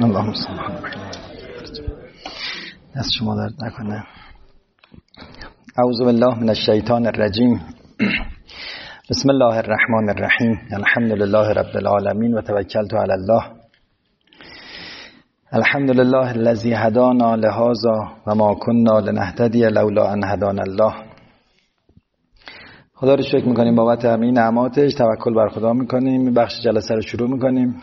اللهم صل علی محمد. دست شما درد نکنه. اعوذ بالله من الشیطان الرجیم. بسم الله الرحمن الرحیم. الحمد لله رب العالمین و توکلت علی الله. الحمد لله الذی هدانا لهذا و ما كنا لنهتدی لولا ان هدانا الله. خدا رو شکر میکنیم بابت همه نعماتش، توکل بر خدا میکنیم. بخش جلسه رو شروع میکنیم.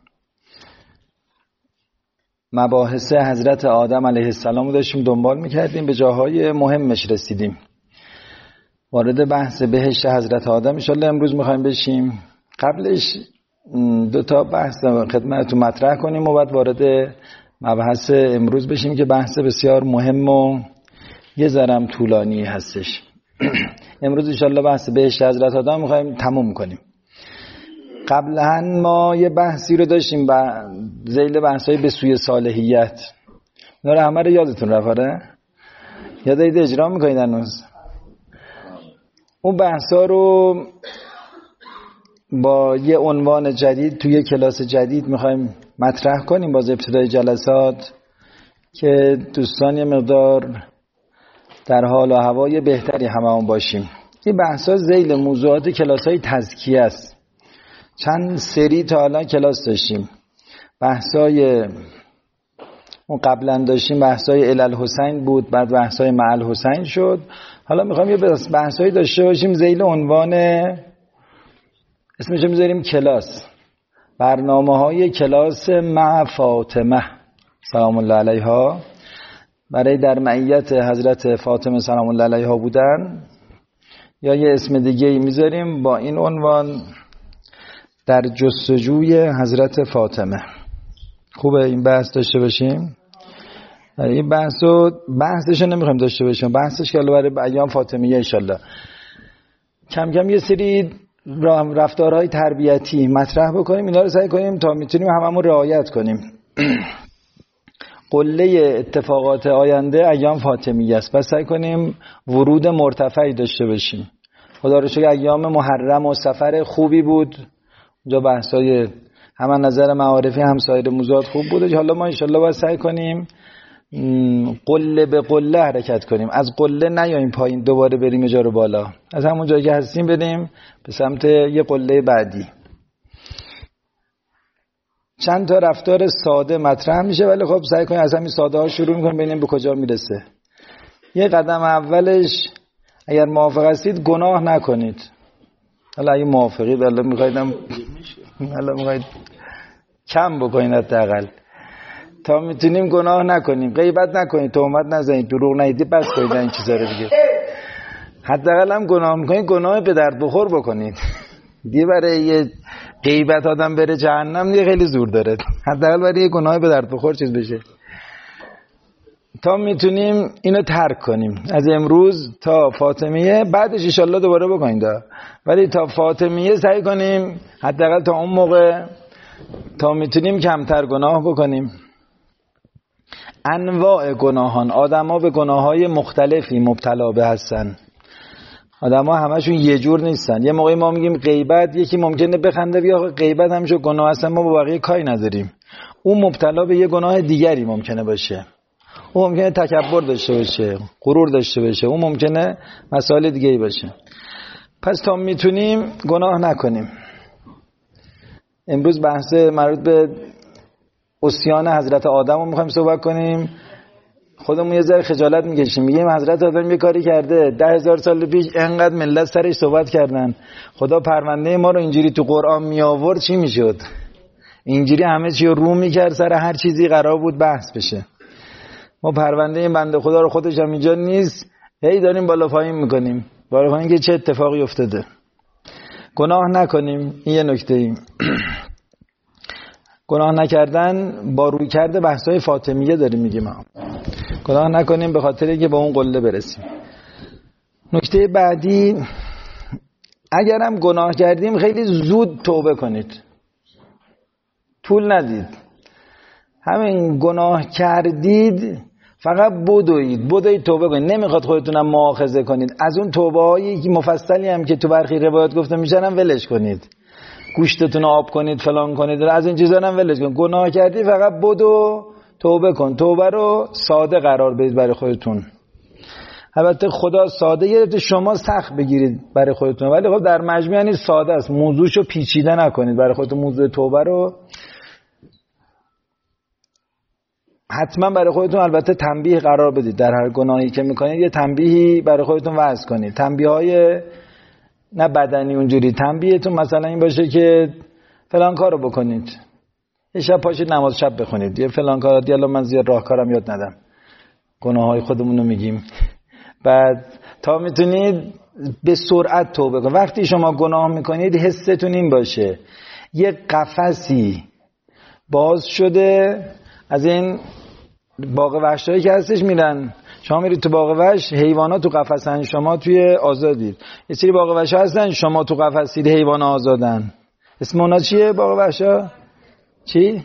مباحث حضرت آدم علیه السلام رو داشتیم دنبال میکردیم، به جاهای مهمش رسیدیم. وارد بحث بهشت حضرت آدم انشالله امروز میخوایم بشیم. قبلش 2 بحث خدمتتون مطرح کنیم و بعد وارد مبحث امروز بشیم که بحث بسیار مهم و یه ذرم طولانی هستش. امروز انشالله بحث بهشت حضرت آدم میخوایم تموم کنیم. قبلا ما یه بحثی رو داشتیم و ذیل بحثای به سوی صالحیت. اینا رو همه رو یادتون رفته؟ یاد اجرا میکنید هنوز؟ اون بحثا رو با یه عنوان جدید توی کلاس جدید میخوایم مطرح کنیم باز ابتدای جلسات که دوستان یه مقدار در حال و هوای بهتری هممون باشیم. این بحثا ذیل موضوعات کلاس‌های تزکیه است. چند سری تا الان کلاس داشتیم. بحثای اون قبلا داشتیم بحثای الالحسین بود، بعد بحثای مع الحسین شد. حالا میخوام یه بحثایی داشته باشیم ذیل عنوان اسمش میذاریم کلاس، برنامه‌های کلاس مع فاطمه سلام الله علیها، برای در معیت حضرت فاطمه سلام الله علیها بودن، یا یه اسم دیگه میذاریم با این عنوان در جستجوی حضرت فاطمه. خوبه این بحث داشته باشیم؟ این بحثش نمیخوایم داشته باشیم، بحثش که برای ایام فاطمیه انشالله کم کم یه سری رفتارهای تربیتی مطرح بکنیم. اینا رو سعی کنیم تا میتونیم هممون رعایت کنیم. قله اتفاقات آینده ایام فاطمیه است و سعی کنیم ورود مرتفعی داشته باشیم. خدا رو شکر ایام محرم و سفر خوبی بود. اونجا بحثای هم نظر معارفی هم سایر موضوعات خوب بوده. حالا ما انشالله باید سعی کنیم قله به قله حرکت کنیم. از قله نیاییم پایین دوباره بریم یه جا رو بالا. از همون جایی که هستیم بریم به سمت یه قله بعدی. چند تا رفتار ساده مطرح میشه ولی خب سعی کنیم از همین ساده ها شروع میکنیم ببینیم به کجا میرسه. یه قدم اولش اگر موافق هستید گناه نکنید. حالا اگه موافقید حالا میخواید کم بکنید حداقل تا میتونیم گناه نکنیم. غیبت نکنید، تهمت نزنید، دروغ نگید، بس کنید این چیزا رو دیگه. حداقل هم گناه میکنید گناه به درد بخور بکنید. دیگه برای یه غیبت آدم بره جهنم دیگه خیلی زور داره. حداقل برای یه گناه به درد بخور چیز بشه تا میتونیم اینو ترک کنیم. از امروز تا فاطمیه، بعدش ان شاءالله دوباره بکنید، ولی تا فاطمیه سعی کنیم حداقل تا اون موقع تا میتونیم کمتر گناه بکنیم. انواع گناهان، آدما به گناههای مختلفی مبتلا به هستن. آدما همشون یه جور نیستن. یه موقعی ما میگیم غیبت، یکی ممکنه بخنده بیا غیبت همشو گناه هستن، ما با بقیه کاری نداریم. اون مبتلا به یه گناه دیگری ممکنه باشه. اون ممکنه تکبر داشته باشه، غرور داشته باشه، اون ممکنه مسائل دیگه‌ای باشه. پس تا میتونیم گناه نکنیم. امروز بحث مربوط به عصیان حضرت آدم رو میخوایم صحبت کنیم. خودمون یه ذره خجالت میکشیم، میگیم حضرت آدم یه کاری کرده 10,000 سال پیش انقدر ملت سرش صحبت کردن، خدا پرونده ما رو اینجوری تو قرآن می آورد چی میشد؟ اینجوری همه چی رو میکرد، سر هر چیزی قرار بود بحث بشه. ما پرونده این بنده خدا رو خودش هم اینجا نیست، هی داریم بالا پایین میکنیم. بالا پایین که چه اتفاقی افتاده. گناه نکنیم. این یه نکته ایم. گناه نکردن با روی کرده بحثای فاطمیه داریم میگیم. گناه نکنیم به خاطر اینکه با اون قله برسیم. نکته بعدی، اگرم گناه کردیم خیلی زود توبه کنید. طول ندید. همین گناه کردید فقط بدوید توبه کنید. نمیخواد خودتونم مؤاخذه کنید. از اون توبه هایی که مفصلی هم که تو برخی روایات گفته میشن هم ولش کنید. گوشتتون رو آب کنید فلان کنید، از این چیزا هم ولش کن. گناه کردی فقط بدو توبه کن. توبه رو ساده قرار بدید برای خودتون. البته خدا ساده گرفته، شما سخت بگیرید برای خودتون، ولی خب در مجموع یعنی ساده است. موضوعشو پیچیده نکنید برای خودتون. موضوع توبه رو حتما برای خودتون البته تنبیه قرار بدید. در هر گناهی که میکنید یه تنبیهی برای خودتون وضع کنید. تنبیه‌های نه بدنی اونجوری، تنبیهتون مثلا این باشه که فلان کارو بکنید، یه شب پاشید نماز شب بخونید، یه فلان کارا. دیالا من زیاد راهکارم یاد ندم، گناههای خودمون رو میگیم. بعد تا میتونید به سرعت توبه کنید. وقتی شما گناه میکنید حستون این باشه یه قفسی باز شده. از این باغ وحشایی که هستش میرن، شما میرید تو باغ وحش، حیوانات تو قفسن، شما توی آزادید. یه سری باغ وحش هستن شما تو قفسید، حیوانات آزادن. اسم اونا چیه باغ وحشا؟ چی؟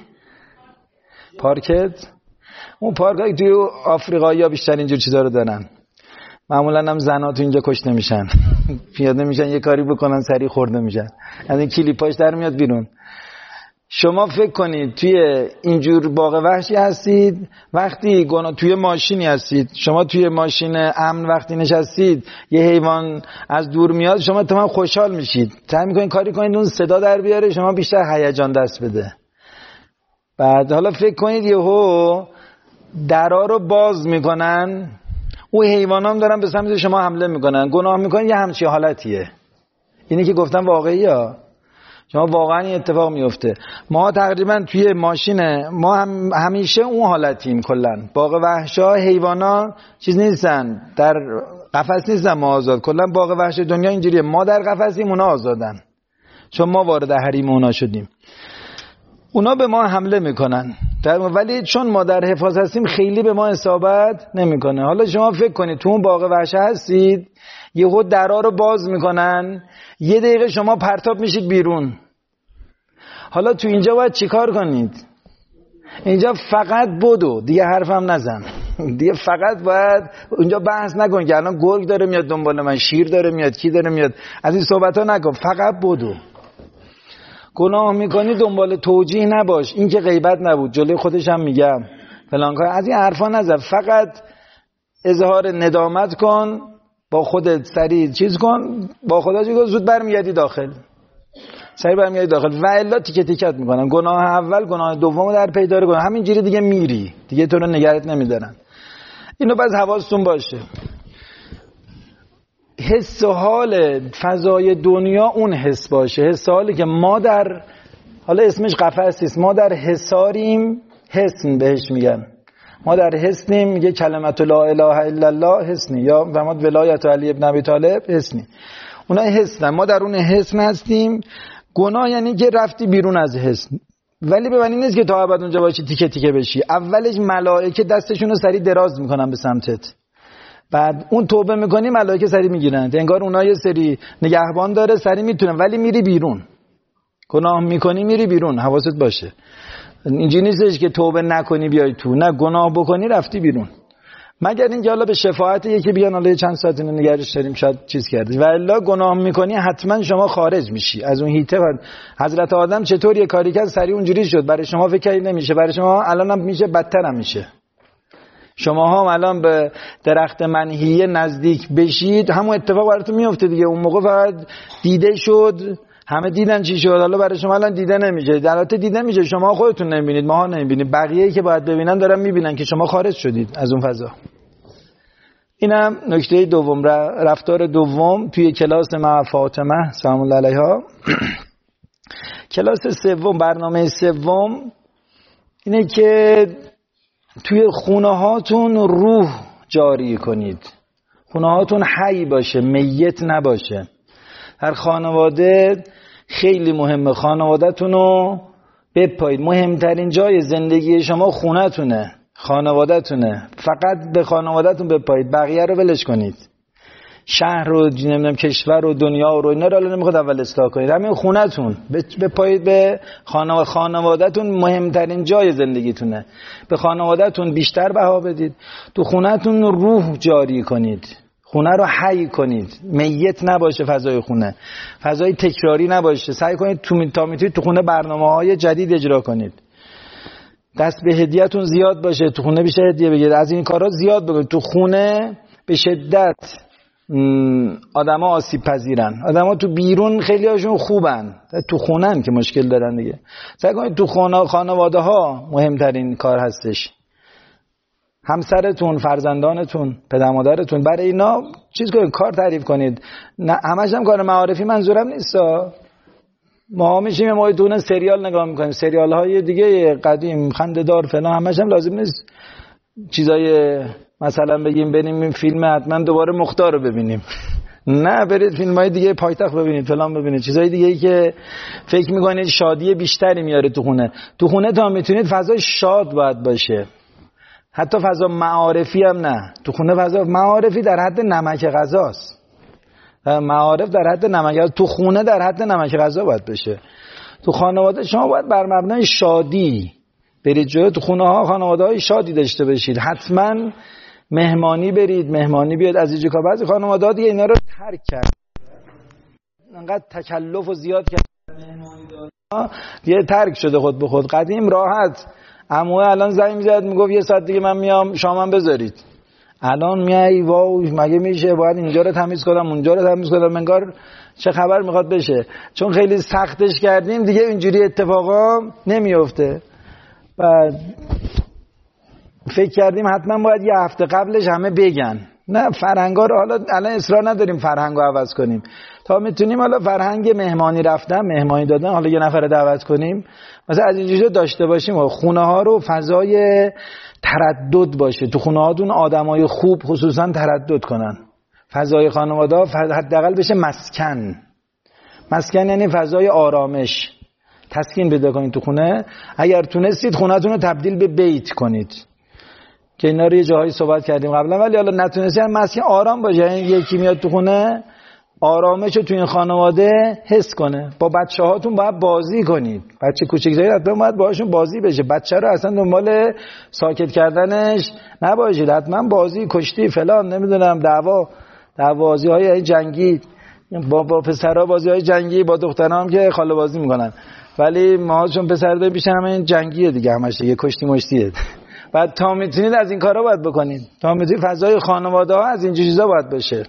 پارکت؟ اون پارک توی آفریقایی ها بیشتر اینجور چیزا رو دارن. معمولا هم زنا تو اینجا کشته میشن پیاده میشن یه کاری بکنن سریع خورده میشن، یعنی کلیپاش در میاد بیرون. شما فکر کنید توی اینجور باغ وحشی هستید، وقتی توی ماشینی هستید، شما توی ماشین امن وقتی نشستید یه حیوان از دور میاد، شما تمام خوشحال میشید، سعی میکنید کاری کنید اون صدا در بیاره، شما بیشتر هیجان دست بده. بعد حالا فکر کنید یهو درا رو باز میکنن، اون حیوانام دارن به سمت شما حمله میکنن، گناه میکنن. یه همچین حالتیه. اینی که گفتم واقعیه، شما واقعا این اتفاق میفته. ما تقریبا توی ماشین ما همیشه اون حالتیم. کلا باغ وحشا حیوانا چیز نیستن، در قفس نیستن، ما آزاد. کلا باغ وحش دنیا اینجوریه، ما در قفسیم اونا آزادن، چون ما وارد حریم اونا شدیم. اونا به ما حمله میکنن ولی چون ما در حفاظت هستیم خیلی به ما اصابت نمیکنه. حالا شما فکر کنید تو اون باغ وحش هستید، یهو درا رو باز میکنن، یه دقیقه شما پرتاب میشید بیرون. حالا تو اینجا باید چیکار کنید؟ اینجا فقط بدو، دیگه حرفم نزن. دیگه فقط باید اونجا بحث نکن که الان گرگ داره میاد دنبال من، شیر داره میاد، کی داره میاد، از این صحبت ها نکن، فقط بدو. گناه میکنی دنبال توجیه نباش، این که غیبت نبود، جلوی خودش هم میگم فلان کار، از این حرفا نزن، فقط اظهار ندامت کن، با خودت سریع چیز کن، با خدا چیز کن، زود برمیگردی داخل، سریع برمیگردی داخل. و الا تیکه تیکت میکنن، گناه اول گناه دومو در پی داره، گناه همینجوری دیگه میری، دیگه تو رو نگرت نمیدارن. اینو بس حواستون باشه. حس و حال فضای دنیا اون حس باشه، حس و حالی که ما در، حالا اسمش قفس نیست، ما در حساریم، حسن بهش میگن، ما در حسنیم، میگه کلمت لا اله الا الله حسنی، یا فرمود ولایت علی ابن ابی طالب حسنی، اونا حسن، ما در اون حسن هستیم. گناه یعنی که رفتی بیرون از حسن، ولی به معنی نیست که تا ابد اونجا باشی تیکه تیکه بشی. اولش ملائکه دستشون رو سری دراز میکنن به سمتت، بعد اون توبه میکنی ملائکه سری میگیرن، انگار اونها یه سری نگهبان داره، سری میتونن، ولی میری بیرون. گناه میکنی میری بیرون، حواست باشه. اینجوری نیستش که توبه نکنی بیای تو، نه، گناه بکنی رفتی بیرون. مگر اینکه حالا به شفاعت یکی بیان، حالا چند ساعت اینو نگرش داریم شاید چیز کردی، و الا گناه میکنی حتما شما خارج میشی از اون هیته. حضرت آدم چطور یه کاری کرد سری اونجوری شد، برای شما فکر نمیشه، برای شما الانم میشه، بدتر هم میشه. شما هم الان به درخت منحیه نزدیک بشید همون اتفاق براتون میفته دیگه. اون موقع فقط دیده شد، همه دیدن چی شد، حالا برای شما الان دیده نمیشه. در حالت دیده میشه، شما خودتون نمیبینید، ماها نمیبینید، بقیه‌ای که باید ببینن دارن میبینن که شما خارج شدید از اون فضا. اینم نکته دوم، رفتار دوم توی کلاس مع فاطمه سلام الله علیها. کلاس سوم، برنامه سوم اینه که توی خونه هاتون روح جاری کنید، خونه هاتون حی باشه، میت نباشه. هر خانواده خیلی مهمه، خانواده‌تون رو بپایید. مهمترین جای زندگی شما خونه‌تونه، خانواده‌تونه. فقط به خانواده‌تون بپایید، بقیه رو ولش کنید. شهر رو، نمیدونم کشور رو، دنیا رو، اینا رو نمیخواد اول اصلاح کنید. همین خونه‌تون بپایید، به خانواده‌تون مهمترین جای زندگیتونه. به خانواده‌تون بیشتر بها بدید. تو خونه‌تون روح جاری کنید. خونه رو حی کنید، میت نباشه فضای خونه، فضای تکراری نباشه. سعی کنید تا میتونید تو خونه برنامه‌های جدید اجرا کنید. دست به هدیه‌تون زیاد باشه، تو خونه بیشتر هدیه بگیرید، از این کارا زیاد بکنید. تو خونه به شدت آدما آسیب پذیرن. آدما تو بیرون خیلی هاشون خوبن، تو خونه‌ن که مشکل دارن دیگه. سعی کنید تو خانواده‌ها مهمترین کار هستش. همسرتون، فرزندانتون، پدر مادرتون، برای اینا چیز کنید، کار تعریف کنید. نه همش هم کار معارفی منظورم نیستا. ما میشیم یه موقع دونه سریال نگاه میکنیم، سریال های دیگه قدیم خنده‌دار فلان، همش هم لازم نیست چیزای مثلا بگیم بریم این فیلم حتما دوباره مختار رو ببینیم. نه، برید فیلم های دیگه پایتخت ببینید، فلان ببینید، چیزای دیگه ای که فکر میکنید شادی بیشتری میاره تو خونه. تو خونه تا میتونید فضای شاد باید باشه، حتی فضا معارفی هم نه. تو خونه فضا معارفی در حد نمک غذاست، معارف در حد نمک غذا، تو خونه در حد نمک غذا باید بشه. تو خانواده شما باید بر مبنای شادی برید جلو. تو خونه ها خانواده های شادی داشته باشید. حتما مهمانی برید، مهمانی بیاد از اینجا. بعضی خانواده ها دیگه اینا رو ترک کرد، انقدر تکلف و زیاد کرد مهمانی دادن دیگه ترک شده خود به خود. قدیم راحت عموه الان زنگ میزد میگفت یه ساعت دیگه من میام شامم بذارید. الان میای واو مگه میشه، باید اینجا رو تمیز کنم اونجا رو تمیز کنم، انگار چه خبر میخواد بشه. چون خیلی سختش کردیم دیگه اینجوری اتفاقا نمیفته. بعد فکر کردیم حتما باید یه هفته قبلش همه بگن. نه، فرهنگا رو حالا الان اصرار نداریم فرهنگو عوض کنیم، تا میتونیم حالا فرهنگ مهمانی رفتن، مهمانی دادن، حالا یه نفر دعوت کنیم مثلا از اینجوری داشته باشیم. و خونه ها رو فضای تردد باشه، تو خونه هاتون آدمای خوب خصوصا تردد کنن. فضای خانواده ها حداقل بشه مسکن. مسکن یعنی فضای آرامش، تسکین پیدا کنید تو خونه. اگر تونستید خونه‌تون رو تبدیل به بیت کنید که اینا رو یه جاهایی صحبت کردیم قبلا، ولی حالا نتونستید مسکن آرام باشه. یعنی یکی میاد تو خونه آرامش رو تو این خانواده حس کنه. با بچه هاتون باید بازی کنید. بچه کوچیک‌زایی حتما باید باهاشون بازی بشه. بچه رو اصلا دنبال ساکت کردنش نباشید، حتما بازی، کشتی فلان، نمیدونم دعوازی‌های جنگی، با پسرها بازی‌های جنگی، با دخترها هم که خاله بازی میکنن، ولی ما چون پسر داریم بیشتر همین جنگیه دیگه، همش دیگه کشتی مشتیه. بعد تا میتونید از این کارا باید بکنید، تا میتونید فضای خانواده ها از این چیزا باید بشه.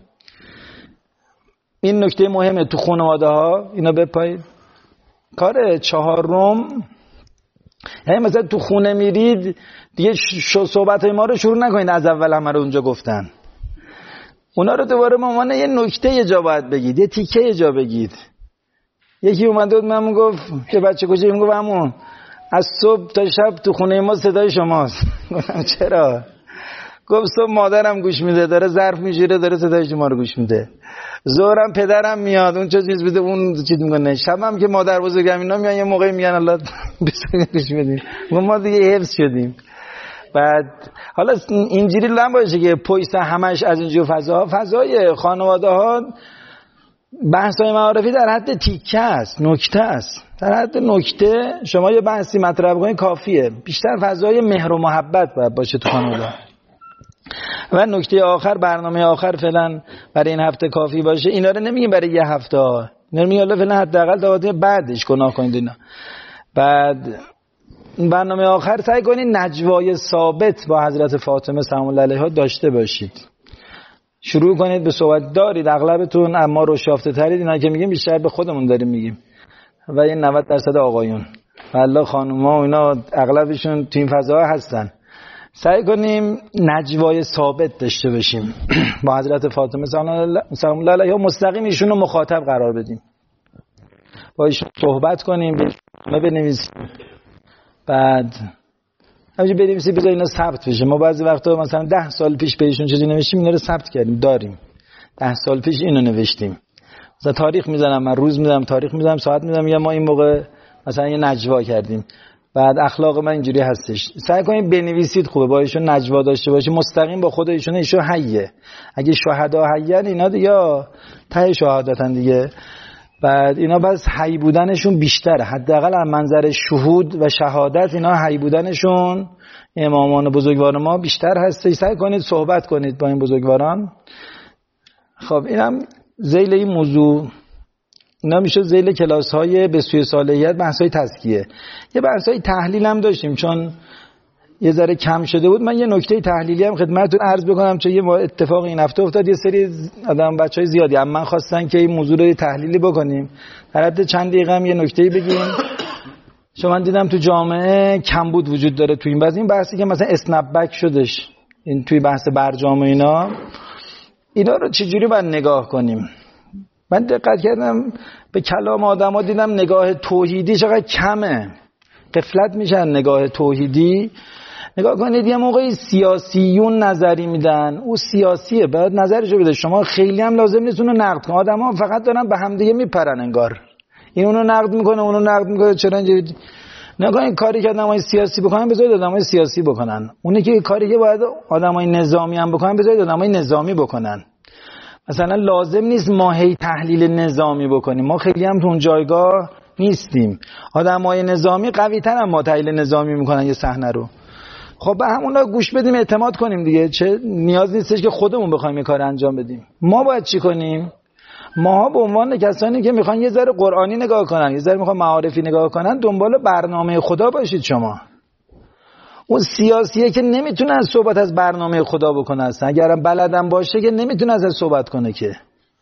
این نکته مهمه تو خانواده ها، اینا بپایید. کار چهارم، یعنی مثلا تو خونه میرید دیگه صحبت های ما رو شروع نکنید از اول همه رو اونجا گفتن. اونا رو دوباره به عنوان یه نکته یه جا باید بگید، یه تیکه یه جا بگید. یکی اومده بود من میگفت که بچه کوچیک میگفت عمو از صبح تا شب تو خونه ما صدای شماست. گفتم چرا؟ گفت صبح مادرم گوش میده، داره ظرف میجوره، داره صدای شما رو گوش میده. ظهرم پدرم میاد اون چه چیز بده اون چیز میکنه. شبم که مادر بزرگم اینا میان یه موقعی میگن الله گوش میدیم. ما دیگه حفظ شدیم. بعد حالا اینجوری نباشه که پشت همش از اینجور فضای خانواده ها بحث‌های معارفی در حد تیکه است، نکته است. در حد نکته شما یه بحثی مطرح کنید کافیه. بیشتر فضای مهر و محبت باید باشه تو خانواده. و نکته آخر، برنامه آخر فعلا برای این هفته کافی باشه. اینا رو نمیگیم برای یه هفته، اینا رو میگیم فعلا حداقل تا بعدش گناه کنید اینا. بعد برنامه آخر سعی کنید نجوای ثابت با حضرت فاطمه سلام الله علیها داشته باشید. شروع کنید به صحبت. دارید اغلبتون، اما روشافته ترید. اینا که میگیم بیشتر به خودمون داریم میگیم و یه 90% آقایون والله خانوما و اینا اغلبشون تو این فضا هستن. سعی کنیم نجوای ثابت داشته باشیم با حضرت فاطمه سلام الله علیها. مستقیم ایشون رو مخاطب قرار بدیم، با ایشون صحبت کنیم، بنویسیم. بعد همینجوری بنویسیم بذار اینا ثبت بشه. ما بعضی وقتا مثلا 10 سال پیش به ایشون چیزی نوشتیم، اینا رو ثبت کردیم، داریم. 10 سال پیش اینو نوشتیم. مثلا تاریخ میزنم، من روز میزنم، تاریخ میزنم، ساعت میزنم، یا ما این موقع مثلا یه نجوا کردیم. بعد اخلاق من اینجوری هستش. سعی کنید بنویسید، خوبه با ایشون نجوا داشته باشید مستقیم با خود ایشون. ایشون حیه. اگه شهدا حیان اینا یا ته شهادتن دیگه. بعد اینا بس حی بودنشون بیشتره، حداقل از منظر شهود و شهادت اینا حی بودنشون امامان بزرگوار ما بیشتر هست. سعی کنید صحبت کنید با این بزرگواران. خب اینم ذیل این موضوع، اینا میشه ذیل کلاس‌های به سوی صالحیت، بحث‌های تزکیه. یه بحث‌های تحلیل هم داشتیم چون یه ذره کم شده بود. من یه نکته تحلیلی هم خدمتتون عرض بکنم چون یه اتفاق این هفته افتاد. یه سری آدم بچهای زیادی هم من خواستن که این موضوع رو تحلیلی بکنیم. در حد چند دقیقه هم یه نکته‌ای بگیم. شما من دیدم تو جامعه کمبود وجود داره تو این بحث. این بحثی که مثلا اسنپ بک شدش این توی بحث برجام اینا رو چجوری باید نگاه کنیم؟ من دقت کردم به کلام آدم‌ها، دیدم نگاه توحیدی چقدر کمه. غفلت میشن نگاه توحیدی. نگاه کنید یه موقعی سیاسیون نظری میدن، او سیاسیه باید نظرشو بده، شما خیلی هم لازم نیست اونو نقد کنید. آدم‌ها فقط دارن به هم دیگه میپرن انگار. این اونو نقد میکنه، اونو نقد میکنه. چرا اینجوری نکنید کاری که آدمای سیاسی بکنن بذارید آدمای سیاسی بکنن. اونی که کاری که باید آدمای نظامی هم بکنن بذارید آدمای نظامی بکنن. مثلا لازم نیست ما هی تحلیل نظامی بکنیم، ما خیلی هم تو اون جایگاه نیستیم. آدمای نظامی قوی تر هم ما تحلیل نظامی میکنن یه صحنه رو. خب به همونا گوش بدیم، اعتماد کنیم دیگه. چه نیاز نیستش که خودمون بخوایم یه کار انجام بدیم. ما باید چی کنیم؟ ما به عنوان کسانی که میخوان یه ذره قرآنی نگاه کنن، یه ذره میخوان معارفی نگاه کنن، دنبال برنامه خدا باشید. شما اون سیاسیه که نمیتونه از صحبت از برنامه خدا بکنه، اصلا اگرم بلدم باشه که نمیتونه از صحبت کنه. که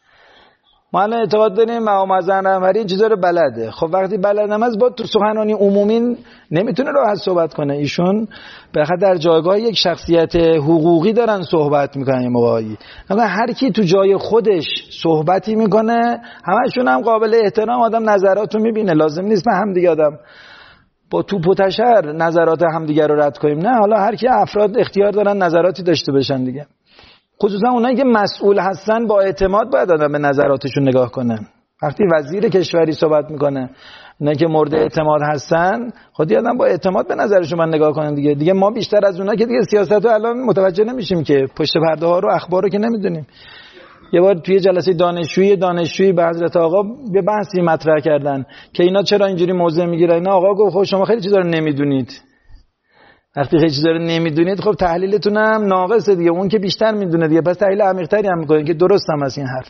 ما الان اعتقاد داریم معاذ رهبری این چیزا رو بلده. خب وقتی بلدم از با تو سخنرانی عمومی نمیتونه راحت صحبت کنه. ایشون بخاطر در جایگاه یک شخصیت حقوقی دارن صحبت میکنن. یه موقعی هر کی تو جای خودش صحبتی میکنه همشون هم قابل احترام، آدم نظراتو میبینه. لازم نیست به هم دیگه آدم با توپ و تشر نظرات همدیگه رو رد کنیم. نه، حالا هر کی افراد اختیار دارن نظراتی داشته باشن دیگه. خصوصا اونایی که مسئول هستن با اعتماد باید آدم به نظراتشون نگاه کنه. وقتی وزیر کشوری صحبت میکنه، اونایی که مورد اعتماد هستن خودی آدم با اعتماد به نظرشون من نگاه کنن دیگه ما بیشتر از اونها که دیگه سیاستو الان متوجه نمیشیم که پشت پرده ها رو اخبار رو که نمیدونیم. یه بار توی جلسه دانشجویی به حضرت آقا یه بحثی مطرح کردن که اینا چرا اینجوری موضع میگیرن. اینا آقا گفت خب شما خیلی چیزا رو نمیدونید. وقتی خیلی چیزا رو نمیدونید خب تحلیلتون هم ناقصه دیگه. اون که بیشتر میدونه دیگه، پس تحلیل عمیق‌تری هم میکنه که درست هم از این حرف.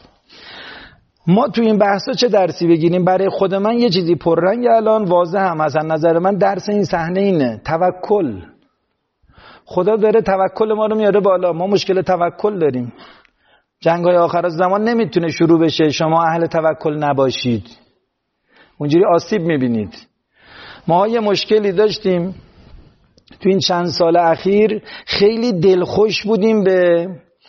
ما تو این بحثا چه درسی بگیریم؟ برای خود من یه چیزی پررنگ الان واضح هم از نظر من درس این صحنه اینه: توکل. خدا داره توکل ما رو میاره بالا. ما مشکل توکل داریم. جنگ‌های آخر زمان نمیتونه شروع بشه شما اهل توکل نباشید، اونجوری آسیب میبینید. ما یه مشکلی داشتیم تو این چند سال اخیر، خیلی دلخوش بودیم به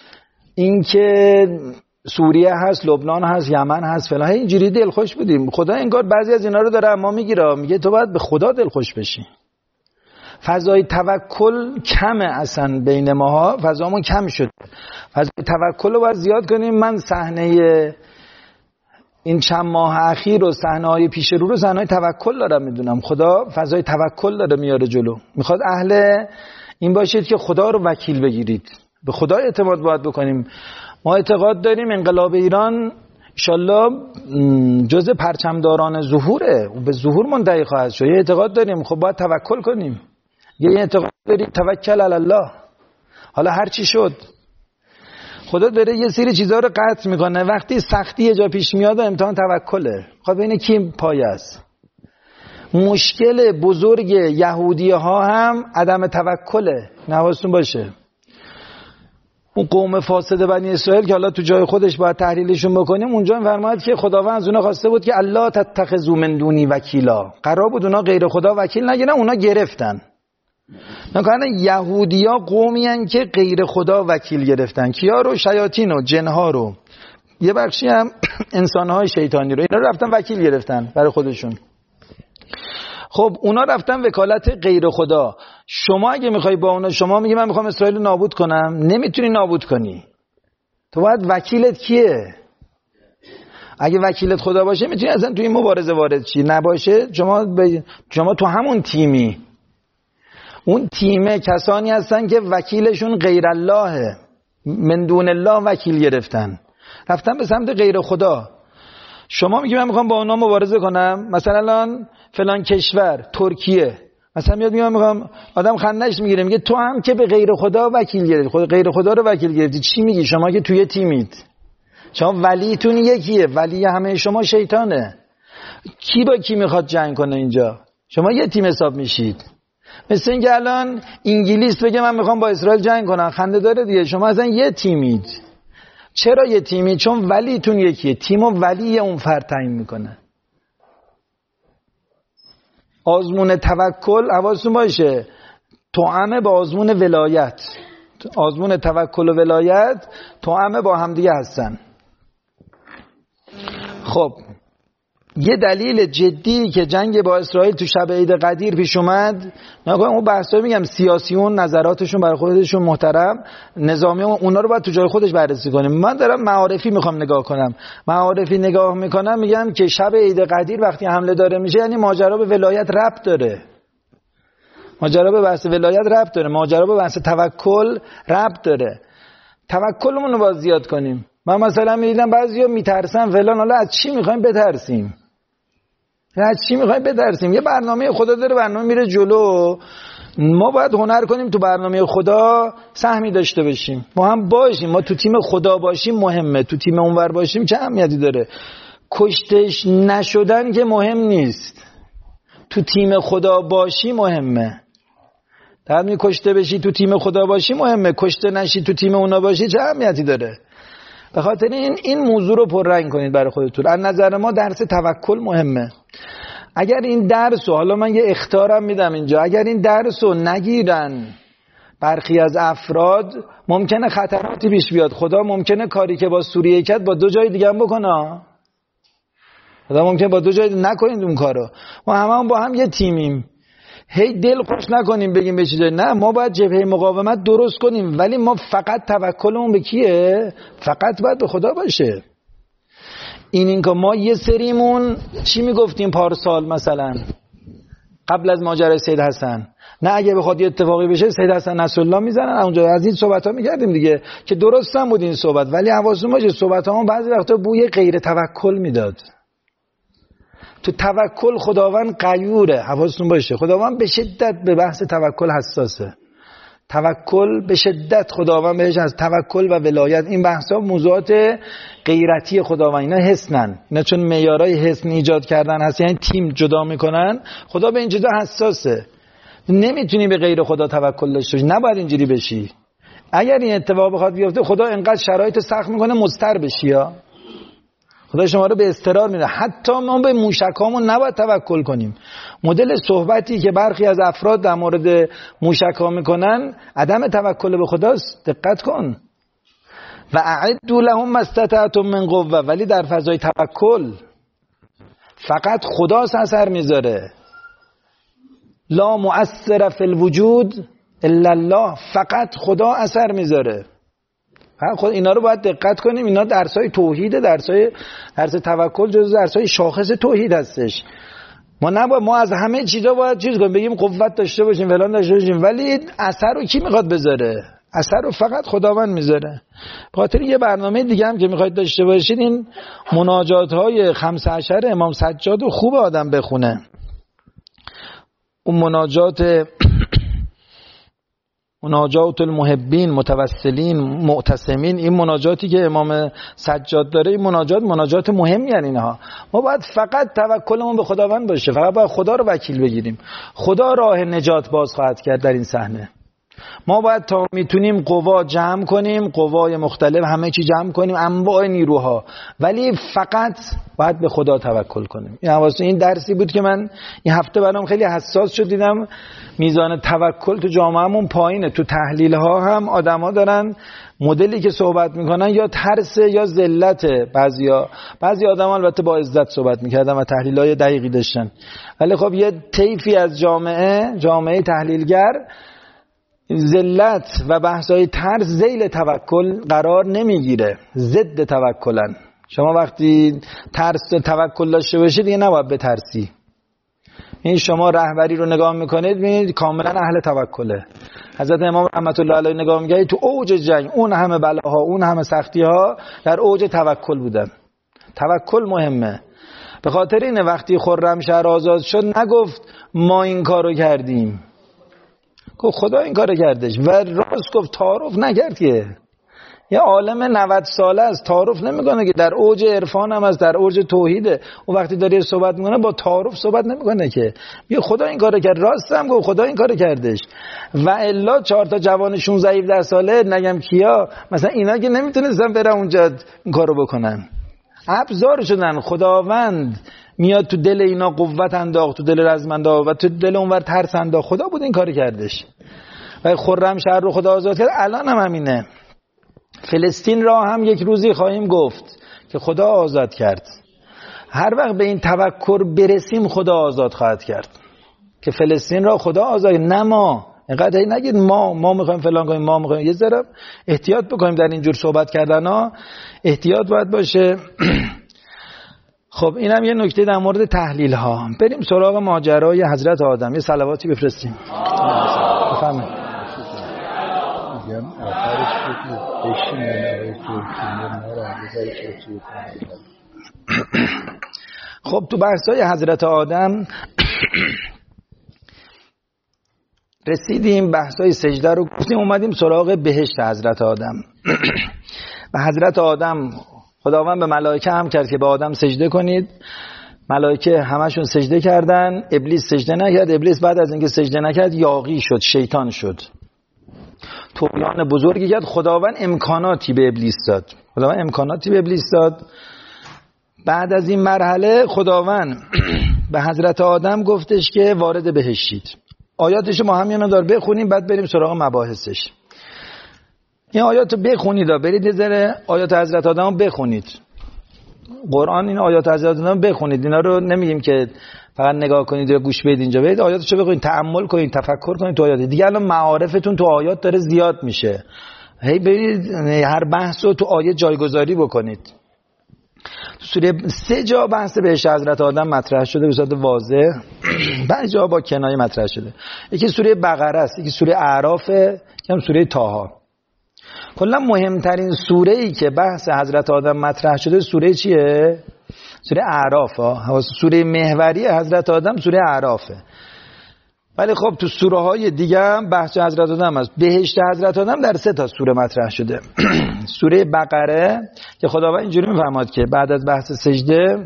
اینکه سوریه هست، لبنان هست، یمن هست فلان، اینجوری دلخوش بودیم. خدا انگار بعضی از اینا رو داره اما میگیره، میگه تو باید به خدا دلخوش بشی. فضای توکل کمه اصلا بین ماها، فضامون کم شده. فضای توکل رو باید زیاد کنیم. من صحنه این چند ماه اخیر و صحنه‌های پیش رو صحنه‌های توکل دارم میدونم. خدا فضای توکل داره میاره جلو. میخواد اهل این باشید که خدا رو وکیل بگیرید، به خدا اعتماد باید بکنیم. ما اعتقاد داریم انقلاب ایران انشالله جزء پرچمداران ظهوره و به ظهور منتهی خواهد شد. یه اعتقاد داریم. خب باید توکل کنیم. یه اعتقاد داریم توکل علی الله. حالا هر چی شد خدا داره یه سری چیزا رو قطع میکنه. وقتی سختی یه جا پیش میاد امتحان توکله. خب ببین کی پایه است. مشکل بزرگ یهودی ها هم عدم توکله. حواستون باشه. اون قوم فاسد بنی اسرائیل که حالا تو جای خودش باید تحلیلشون بکنیم، اونجا فرمود که خداوند از اونا خواسته بود که الله تتخذوا من دونی وکیلا. قرار بود اونا غیر خدا وکیل نگیرن، اونا گرفتن. نکنه یهودیا قومی هن که غیر خدا وکیل گرفتن. کیا رو؟ شیاطین و جنها رو، یه بخشی هم انسانهای شیطانی رو. اینا رفتن وکیل گرفتن برای خودشون. خب اونا رفتن وکالت غیر خدا. شما اگه میخوای با اونا، شما میگی من میخوام اسرائیل رو نابود کنم، نمیتونی نابود کنی. تو باید وکیلت کیه؟ اگه وکیلت خدا باشه میتونی اصلا توی این مبارزه وارد شی. نباشه شما تو همون تیمی. اون تیمه کسانی هستن که وکیلشون غیر الله، من دون الله وکیل گرفتن، رفتن به سمت غیر خدا. شما میگی من میخوام با اونا مبارزه کنم، مثلا الان فلان کشور ترکیه مثلا میاد میگه من میخوام، آدم خندش میگیره میگه تو هم که به غیر خدا وکیل گرفتی، خود غیر خدا رو وکیل گرفتی. چی میگی؟ شما که توی تیمید، شما ولیتون یکیه، ولی همه شما شیطانه. کی با کی میخواد جنگ کنه اینجا؟ شما یه تیم حساب میشید. مثل اینکه الان انگلیس بگه من میخوام با اسرائیل جنگ کنم، خنده داره دیگه. شما اصلا یه تیمید. چرا یه تیمید؟ چون ولیتون یکیه. تیم و ولی اون فرد تعیین میکنه. آزمون توکل حواستون باشه توأمه با آزمون ولایت. آزمون توکل و ولایت توأمه با همدیگه هستن. خب یه دلیل جدی که جنگ با اسرائیل تو شب عید قدیر پیش اومد، نگاه اون بحثا میگم سیاسیون نظراتشون برای خودشون محترم، نظامیون اونا رو باید تو جای خودش بررسی کنیم. من دارم معارفی میخوام نگاه کنم. معارفی نگاه میکنم میگم که شب عید قدیر وقتی حمله داره میشه یعنی ماجرا به ولایت ربط داره. ماجرا به بحث ولایت ربط داره. ماجرا به بحث توکل ربط داره. توکلمون رو باید زیاد کنیم. من مثلا میدیدم بعضیا میترسن فلان، حالا از چی میخوایم بترسیم؟ از چی میخوایم بترسیم؟ یه برنامه خدا داره، برنامه میره جلو. ما باید هنر کنیم تو برنامه خدا سهمی داشته باشیم. ما هم باشیم. ما تو تیم خدا باشیم مهمه. تو تیم اونور باشیم چه اهمیتی داره؟ کشتش نشدن که مهم نیست. تو تیم خدا باشی مهمه. در می کشته بشی تو تیم خدا باشی مهمه. کشته نشی تو تیم اونا باشی چه اهمیتی داره؟ به خاطر این موضوع رو پررنگ کنید برای خودتون. از نظر ما درس توکل مهمه. اگر این درس رو، حالا من یه اخطارم میدم اینجا، اگر این درس رو نگیرن برخی از افراد ممکنه خطراتی پیش بیاد. خدا ممکنه کاری که با سوریه کرد با 2 جای دیگه هم بکنه. خدا ممکنه با 2 جای نکنید اون کارو. ما هممون با هم یه تیمیم. هی دل خوش نکنیم بگیم به چیزی. نه، ما باید جبهه مقاومت درست کنیم، ولی ما فقط توکلمون به کیه؟ فقط باید به خدا باشه. این که ما یه سریمون چی میگفتیم پارسال مثلا قبل از ماجرای سید حسن، نه اگه بخواد یه اتفاقی بشه سید حسن نصرالله میزنن اونجا. از این صحبت‌ها می‌کردیم دیگه که درست هم بود این صحبت، ولی حواستون باشه صحبت‌ها بعضی وقتا بوی غیر توکل میداد. تو توکل خداوند غیوره. حواستون باشه خداوند به شدت به بحث توکل حساسه. توکل به شدت خداوند بهش از توکل و ولایت، این بحثا موضوعات غیرتی خداوند، اینا حسنن. اینا چون معیارای حسن ایجاد کردن هست، یعنی تیم جدا میکنن. خدا به این چیزا حساسه. نمیتونی به غیر خدا توکل داشته باشی. نباید اینجوری بشی. اگر این اتفاق بخواد بیفته خدا انقدر شرایط سخت میکنه مضطر بشی. یا خدا شما رو به اضطرار میره. حتی ما به موشکامون نباید توکل کنیم. مدل صحبتی که برخی از افراد در مورد موشک‌ها میکنن عدم توکل به خداست. دقت کن. و اعدوا لهم ما استطعتم من قوه، ولی در فضای توکل فقط خدا اثر میذاره. لا مؤثر فی الوجود الا الله، فقط خدا اثر میذاره. خود اینا رو باید دقت کنیم. اینا درسای توحید، درس توکل جزو درسای شاخص توحید هستش. ما از همه چیزا باید چیز کنیم، بگیم قوت داشته باشیم فلان داشته باشیم، ولی اثر رو کی میخواد بذاره؟ اثر رو فقط خداوند میذاره. بخاطر یه برنامه دیگه هم که میخواید داشته باشید، این مناجات های 15 امام سجاد رو خوب آدم بخونه. اون مناجات المحبین، متوسلین، معتصمین، این مناجاتی که امام سجاد داره، این مناجات مهمی هستند. اینها ما باید فقط توکلمون به خداوند باشه. فقط باید خدا رو وکیل بگیریم. خدا راه نجات باز خواهد کرد در این صحنه. ما باید تا میتونیم قوا جمع کنیم، قوای مختلف همه چی جمع کنیم، انواع نیروها، ولی فقط باید به خدا توکل کنیم. این درسی بود که من این هفته برام خیلی حساس شد. دیدم میزان توکل تو جامعهمون پایینه. تو تحلیل ها هم آدما دارن مدلی که صحبت میکنن یا ترس یا ذلت. بعضی آدما البته با عزت صحبت میکردن و تحلیل های دقیقی داشتن، ولی خب یه طیفی از جامعه تحلیلگر ذلت و بحثای ترس ذیل توکل قرار نمیگیره، ضد توکلن. شما وقتی ترس و توکل داشته باشید دیگه نباید بترسی. این شما رهبری رو نگاه میکنید میبینید کاملا اهل توکله. حضرت امام رحمت الله علیه نگاه میکنید تو اوج جنگ، اون همه بلاها، اون همه سختی ها، در اوج توکل بودن. توکل مهمه. به خاطر اینه وقتی خرمشهر آزاد شد نگفت ما این کارو کردیم، گفت خدا این کارو کردش، و راست گفت، تعارف نکرد که. یه عالم 90 ساله است تعارف نمیکنه که در اوج عرفان هم است، در اوج توحیده. اون وقتی داره صحبت میکنه با تعارف صحبت نمیکنه که بیا خدا این کارو کرد، راست هم گفت خدا این کارو کردش. و الا 4 تا جوان 16 17 ساله نگم کیا مثلا اینا که نمیتونستن برن اونجا این کارو بکنن، ابزار شدن. خداوند میاد تو دل اینا قوت انداخت، تو دل رزم انداخت و تو دل اونور ترس انداخت. خدا بود این کارو کردش. و خرمشهر رو خدا آزاد کرد. الان هم همینه. فلسطین را هم یک روزی خواهیم گفت که خدا آزاد کرد. هر وقت به این تفکر برسیم خدا آزاد خواهد کرد که فلسطین را خدا آزاد. نه ما اینقدر نگید ما میخوایم فلان کنیم، ما میخوایم. یه ذره احتیاط بکنیم در اینجور صحبت کردن ها، احتیاط باید باشه. خب اینم یه نکته در مورد تحلیل ها. بریم سراغ ماجرای حضرت آدم. یه صلواتی بفرستیم. بفرمایید. خب تو بحثای حضرت آدم رسیدیم، بحثای سجده رو گفتیم، اومدیم سراغ بهشت حضرت آدم. و حضرت آدم خداوند به ملائکه هم کرد که به آدم سجده کنید. ملائکه همشون سجده کردن، ابلیس سجده نکرد. ابلیس بعد از اینکه سجده نکرد یاغی شد، شیطان شد، طغیان بزرگی کرد. خداوند امکاناتی به ابلیس داد. بعد از این مرحله خداوند به حضرت آدم گفتش که وارد بهشتید. آیاتش ما همینا دار بخونیم بعد بریم سراغ مباحثش. این آیاتو بخونید، برید یه ذره آیات حضرت آدم بخونید. قرآن این آیات حضرت آدم بخونید. اینا رو نمیگیم که فقط نگاه کنید یا گوش بدید، اینجا برید آیاتشو بخونید، تأمل کنید، تفکر کنید تو آیات. دیگه الان معارفتون تو آیات داره زیاد میشه. هی برید هر بحث رو تو آیه جایگذاری بکنید. تو سوره 3 جا بحث بهشت حضرت آدم مطرح شده به صورت واضح، 5 جا با کنایه مطرح شده. یکی سوره بقره است، یکی سوره اعراف، یکی سوره طه. کلا مهمترین سوره ای که بحث حضرت آدم مطرح شده سوره چیه؟ سوره اعراف. سوره محوری حضرت آدم سوره اعرافه. ولی خب تو سوره های دیگه هم بحث حضرت آدم هست. بهشت حضرت آدم در 3 تا سوره مطرح شده. سوره بقره که خداوند اینجوری میفرماد که بعد از بحث سجده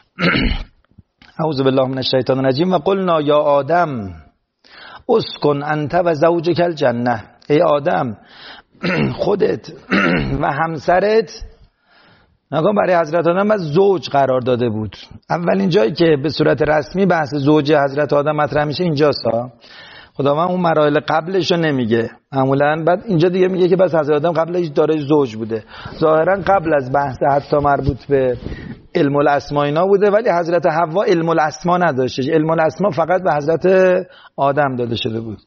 اعوذ بالله من الشیطان الرجیم و قلنا یا آدم اسکن انت و زوجک الجنه. ای آدم خودت و همسرت، نگاه برای حضرت آدم از زوج قرار داده بود. اولین جایی که به صورت رسمی بحث زوج حضرت آدم مطرح میشه اینجاست. خداوند اون مراحل قبلش رو نمیگه معمولا، بعد اینجا دیگه میگه که بس حضرت آدم قبلش دارای زوج بوده. ظاهرا قبل از بحث حتی مربوط به علم الاسما اینا بوده، ولی حضرت حوا علم الاسما نداشته. علم الاسما فقط به حضرت آدم داده شده بود.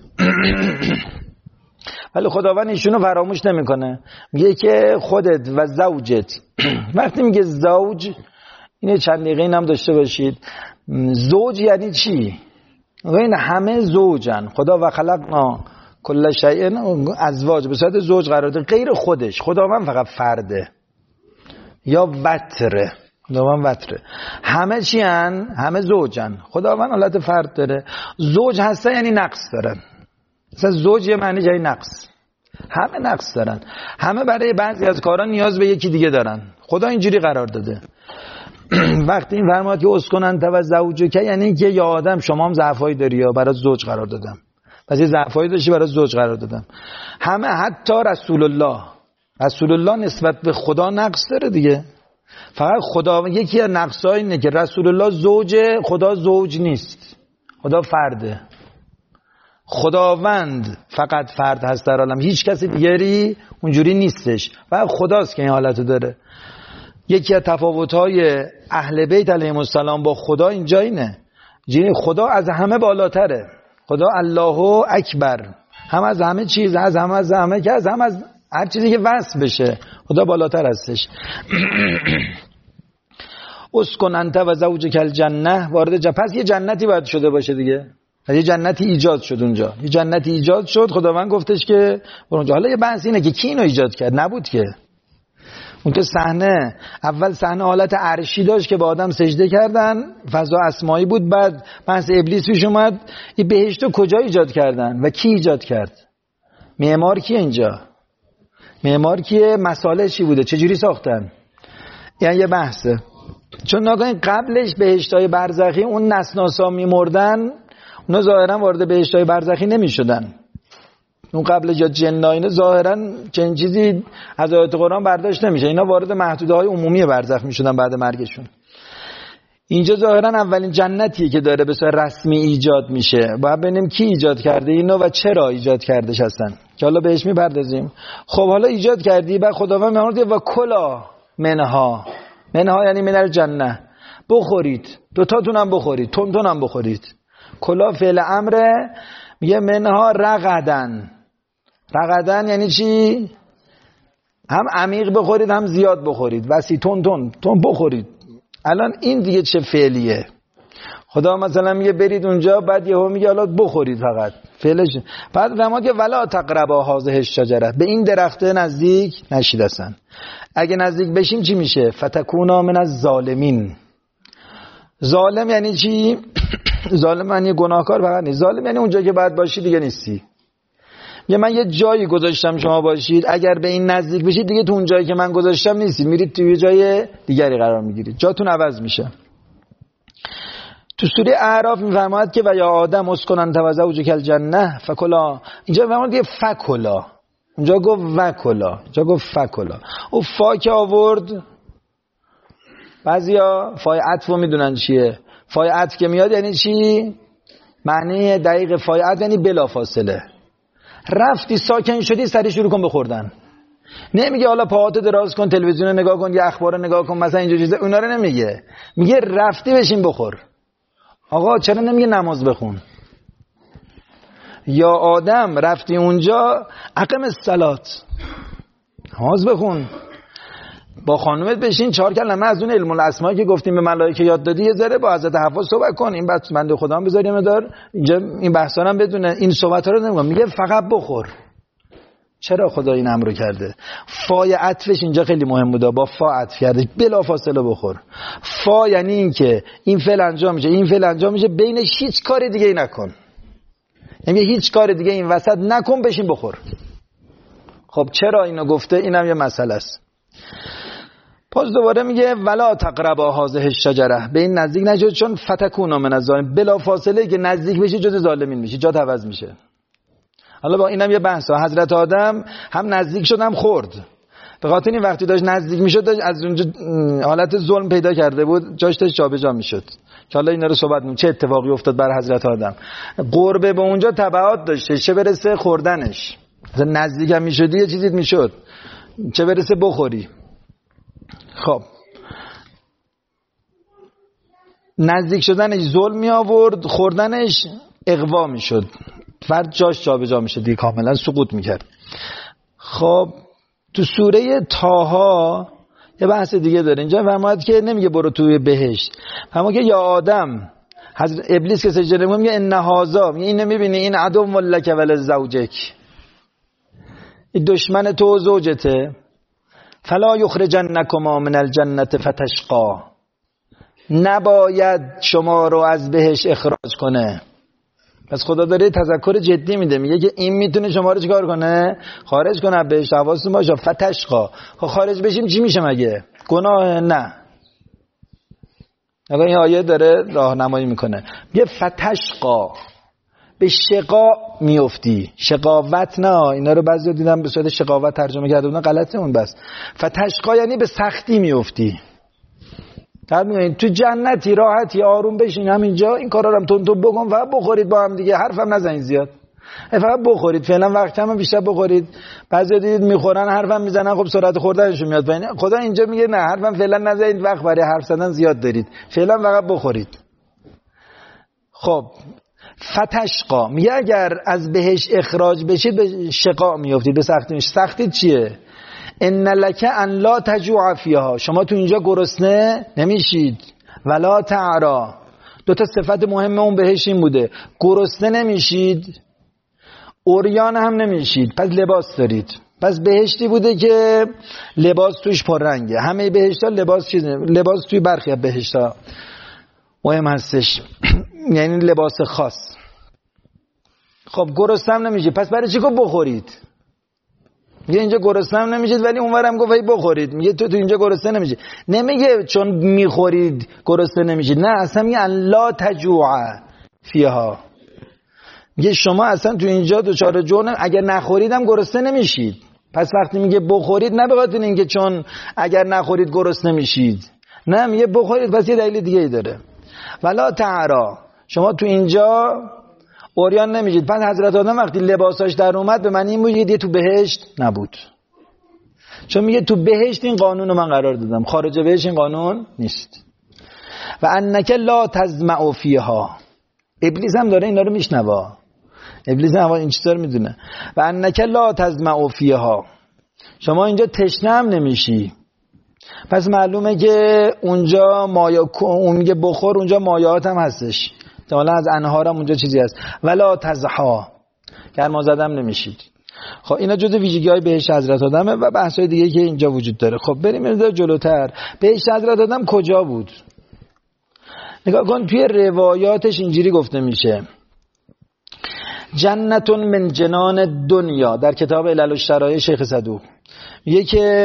ولی خداوند ایشونو فراموش نمیکنه، میگه که خودت و زوجت. وقتی میگه زوج، اینه چند دقیقه اینم داشته باشید. زوج یعنی چی؟ این همه زوجن. خدا و خلقنا کل شیء ازواج، به صورت زوج قرار داده غیر خودش. خداوند فقط فرده یا وتره. خداوند وتره. همه چی هن؟ همه زوجن. خداوند حالت فرد داره. زوج هسته یعنی نقص دارن. مثلا زوج یه معنی جای نقص. همه نقص دارن. همه برای بعضی از کارا نیاز به یکی دیگه دارن. خدا اینجوری قرار داده. وقتی این فرماد که اسکن انت و زوجک، یعنی که یا آدم شما هم ضعفایی داری یا برای زوج قرار دادم. پس یه ضعفایی داشتی برای زوج قرار دادم. همه حتی رسول الله نسبت به خدا نقص داره دیگه. فقط خدا یکی از نقص‌ها اینه که رسول الله زوجه، خدا زوج نیست. خدا فرده. خداوند فقط فرد هست در عالم، هیچ کسی دیگری اونجوری نیستش. فقط خداست که این حالتو داره. یکی از تفاوت‌های اهل بیت علیهم السلام با خدا اینجا اینه. خدا از همه بالاتره. خدا الله اکبر، هم از همه چیز، از همه که از هر چیزی که وصف بشه خدا بالاتر هستش. اسکن انت و زوجک الجنه، وارد پس یه جنتی باید شده باشه دیگه. یه جنتی ایجاد شد اونجا. یه جنتی ایجاد شد، خداوند گفتش که اونجا. حالا یه بحث اینه که کی اینو ایجاد کرد؟ نبود که. اون تو صحنه اول صحنه حالت عرشی داشت که با آدم سجده کردن، فضا اسمایی بود. بعد بحث ابلیس پیش اومد. این بهشتو کجا ایجاد کردن و کی ایجاد کرد؟ معمار کی اینجا؟ معمار کیه؟ مصالح چی بوده؟ چجوری ساختن؟ یعنی یه بحثه. چون ناگهان قبلش بهشتای برزخی اون نسناسا میمردن، اونا ظاهرا وارد بهشتای برزخی نمیشدن. اون قبل یا جناینه ظاهرا چنین چیزی از آیات قرآن برداشت نمیشه. اینا وارد محدوده های عمومی برزخ میشدن بعد مرگشون. اینجا ظاهرا اولین جنتیه که داره به صورت رسمی ایجاد میشه. باید ببینیم کی ایجاد کرده اینو و چرا ایجاد کردش هستن که حالا بهش میپردازیم. خب حالا ایجاد کردی، بعد خداوند میگه و کلا منها یعنی من الجنه، بخورید، دوتاتونم بخورید، تونتونم بخورید. کلا فعل امره، میگه منها رغدن یعنی چی؟ هم عمیق بخورید هم زیاد بخورید، وسیع تون بخورید. الان این دیگه چه فعلیه؟ خدا مثلا میگه برید اونجا، بعد یهو میگه حالا بخورید فقط، فعلش. بعد فرمود که ولا تقربا هذه الشجره، به این درخته نزدیک نشید اصلا. اگه نزدیک بشیم چی میشه؟ فتکونا من الظالمین. ظالم یعنی چی؟ ظالم یعنی گناهکار فقط نیست، ظالم یعنی اونجا که باید باشی دیگه نیستی. من یه جایی گذاشتم شما باشید، اگر به این نزدیک بشید دیگه تو اون جایی که من گذاشتم نیستید، میرید توی جای دیگری قرار میگیرید، جاتون عوض میشه. تو سوره اعراف میفرماید که و یا آدم اسکن انت و زوجک الجنه فکلا. اینجا میفرماید که فکلا، اونجا گفت وکلا، اینجا گفت فکلا. او فا که آورد، بعضیا فای عطف رو میدونن چیه. فای عطف که میاد یعنی چی؟ معنی دقیق فای عطف یعنی بلا فاصله. رفتی ساکن شدی سری شروع کن بخوردن. نمیگه حالا پاهاتو دراز کن، تلویزیون رو نگاه کن، یا اخبار رو نگاه کن، مثلا اینجور چیزا، اونا رو نمیگه. میگه رفتی بشین بخور. آقا چرا نمیگه نماز بخون؟ یا آدم رفتی اونجا اقم الصلات، نماز بخون، با خانومت بشین 4 کلمه از اون علم الاسماء که گفتیم به ملائکه یاد دادی یه ذره با حضرت حوا صحبت کن. این بحث بنده خدا هم بذاریم دار اینجا، این بحثا هم بدونه، این صحبت ها رو نمیگم. میگه فقط بخور. چرا خدا این امر رو کرده؟ فای عطفش اینجا خیلی مهم بوده، با فا عطف کرده، بلا فاصله بخور. فا یعنی این که این فعل انجام میشه، این فعل انجام میشه، بینش هیچ کار دیگه ای نکن. یعنی هیچ کار دیگه این وسط نکن، بشین بخور. خب چرا اینو گفته؟ اینم یه مسئله است. باز دوباره میگه ولا تقربا هذه الشجره، به این نزدیک نشید چون فتکونا من الظالمین، بلا فاصله که نزدیک بشی جز ظالمین میشی، جات عوض میشه. حالا با اینم یه بحثه. حضرت آدم هم نزدیک شد هم خورد. به خاطر این وقتی داشت نزدیک میشد داشت از اونجا حالت ظلم پیدا کرده بود، جاش داشت جابجا میشد. که حالا اینا رو صحبت کنیم چه اتفاقی افتاد بر حضرت آدم. قربه به اونجا تبعات داشته، چه برسه خوردنش. مثلا نزدیک هم میشدی یه چیزی میشد، چه برسه بخوری. خب نزدیک شدنش ظلم می آورد، خوردنش اغوا می شد، فرد جاش جابجا می شد، دیگه کاملا سقوط می کرد. خب تو سوره طه یه بحث دیگه داره. اینجا فرمود که نمیگه برو توی بهشت، فرمود که یا آدم، حضرت ابلیس که سجده میگه ان هذا، میگه اینو میبینی این عدو لک ولزوجک، این دشمن تو و زوجته، فلا یخرجنکما من الجنة فتشقا، نباید شما رو از بهش اخراج کنه. پس خدا داره تذکر جدی میده، میگه که این میتونه شما رو چیکار کنه؟ خارج کنه بهش. حواستون باشه فتشقا. خب خارج بشیم چی میشه مگه؟ گناه؟ نه. اگه این آیه داره راهنمایی میکنه، میگه فتشقا، به شقا میفتی. شقاوت نه، اینا رو بعضی دیدم به صورت شقاوت ترجمه کرده بودن، غلطه اون. بس فتشقا یعنی به سختی میفتی. در میگن تو جنتی راحتی آروم بشین همینجا، این کارا رو هم تون بکن و بخورید با هم دیگه، حرفم نزنید زیاد، فقط بخورید. فعلا وقت هم بیشتر بخورید. بعضی دیدید میخورن حرفم میزنن، خب سرعت خوردنشون میاد پایین. خدا اینجا میگه نه، حرفم فعلا نزنید، وقت برای حرف زدن زیاد دارید، فعلا فقط بخورید. خب فتشقا میگه اگر از بهش اخراج بشید به شقا میافتید، به سختی میشه. سختی چیه؟ ان لک ان لا تجوع فیها، شما تو اینجا گرسنه نمیشید. ولا تعرا، 2 تا صفت مهم اون بهش این بوده، گرسنه نمیشید، عریان هم نمیشید، پس لباس دارید. پس بهشتی بوده که لباس توش پررنگه. همه بهشتا لباس چیزه، لباس توی برخی از بهشتا مهم هستش یعنی لباس خاص. خب گرسنه هم نمیشه، پس برای چی که بخورید؟ میگه اینجا گرسنه نمیشید ولی اونورم گفت بخورید. میگه تو اینجا گرسنه نمیشید. نمیگه چون میخورید گرسنه نمیشید، نه اصلا میگه لا تجوع فیها. میگه شما اصلا تو اینجا دچار جوع اگر نخوریدم گرسنه نمیشید. پس وقتی میگه بخورید نه به خاطر اینکه چون اگر نخورید گرسنه نمیشید، نه میگه بخورید پس یه دلیل دیگه ای داره. ولا تعرا، شما تو اینجا عریان نمیشید. پس حضرت آدم وقتی لباساش در اومد به معنی این بود دیگه تو بهشت نبود، چون میگه تو بهشت این قانون رو من قرار دادم، خارج بهشت این قانون نیست. و انک لا تظمأ فیها، ابلیس هم داره اینا رو میشنوه، ابلیس هم این چیزا رو میدونه. و انک لا تظمأ فیها، شما اینجا تشنه هم نمیشی. پس معلومه که اونجا اون میگه بخور، اونجا مایعات هم هستش، احتمالا از انهار هم اونجا چیزی هست. ولا تضحا، گرما زدم نمیشید. خب اینا جزء ویژگی‌های بهشت حضرت آدمه و بحث‌های دیگه که اینجا وجود داره. خب بریم جلوتر. بهشت حضرت آدم کجا بود؟ نگاه کن توی روایاتش اینجوری گفته میشه جنتون من جنان دنیا، در کتاب علل الشرایع شیخ صدوق میگه که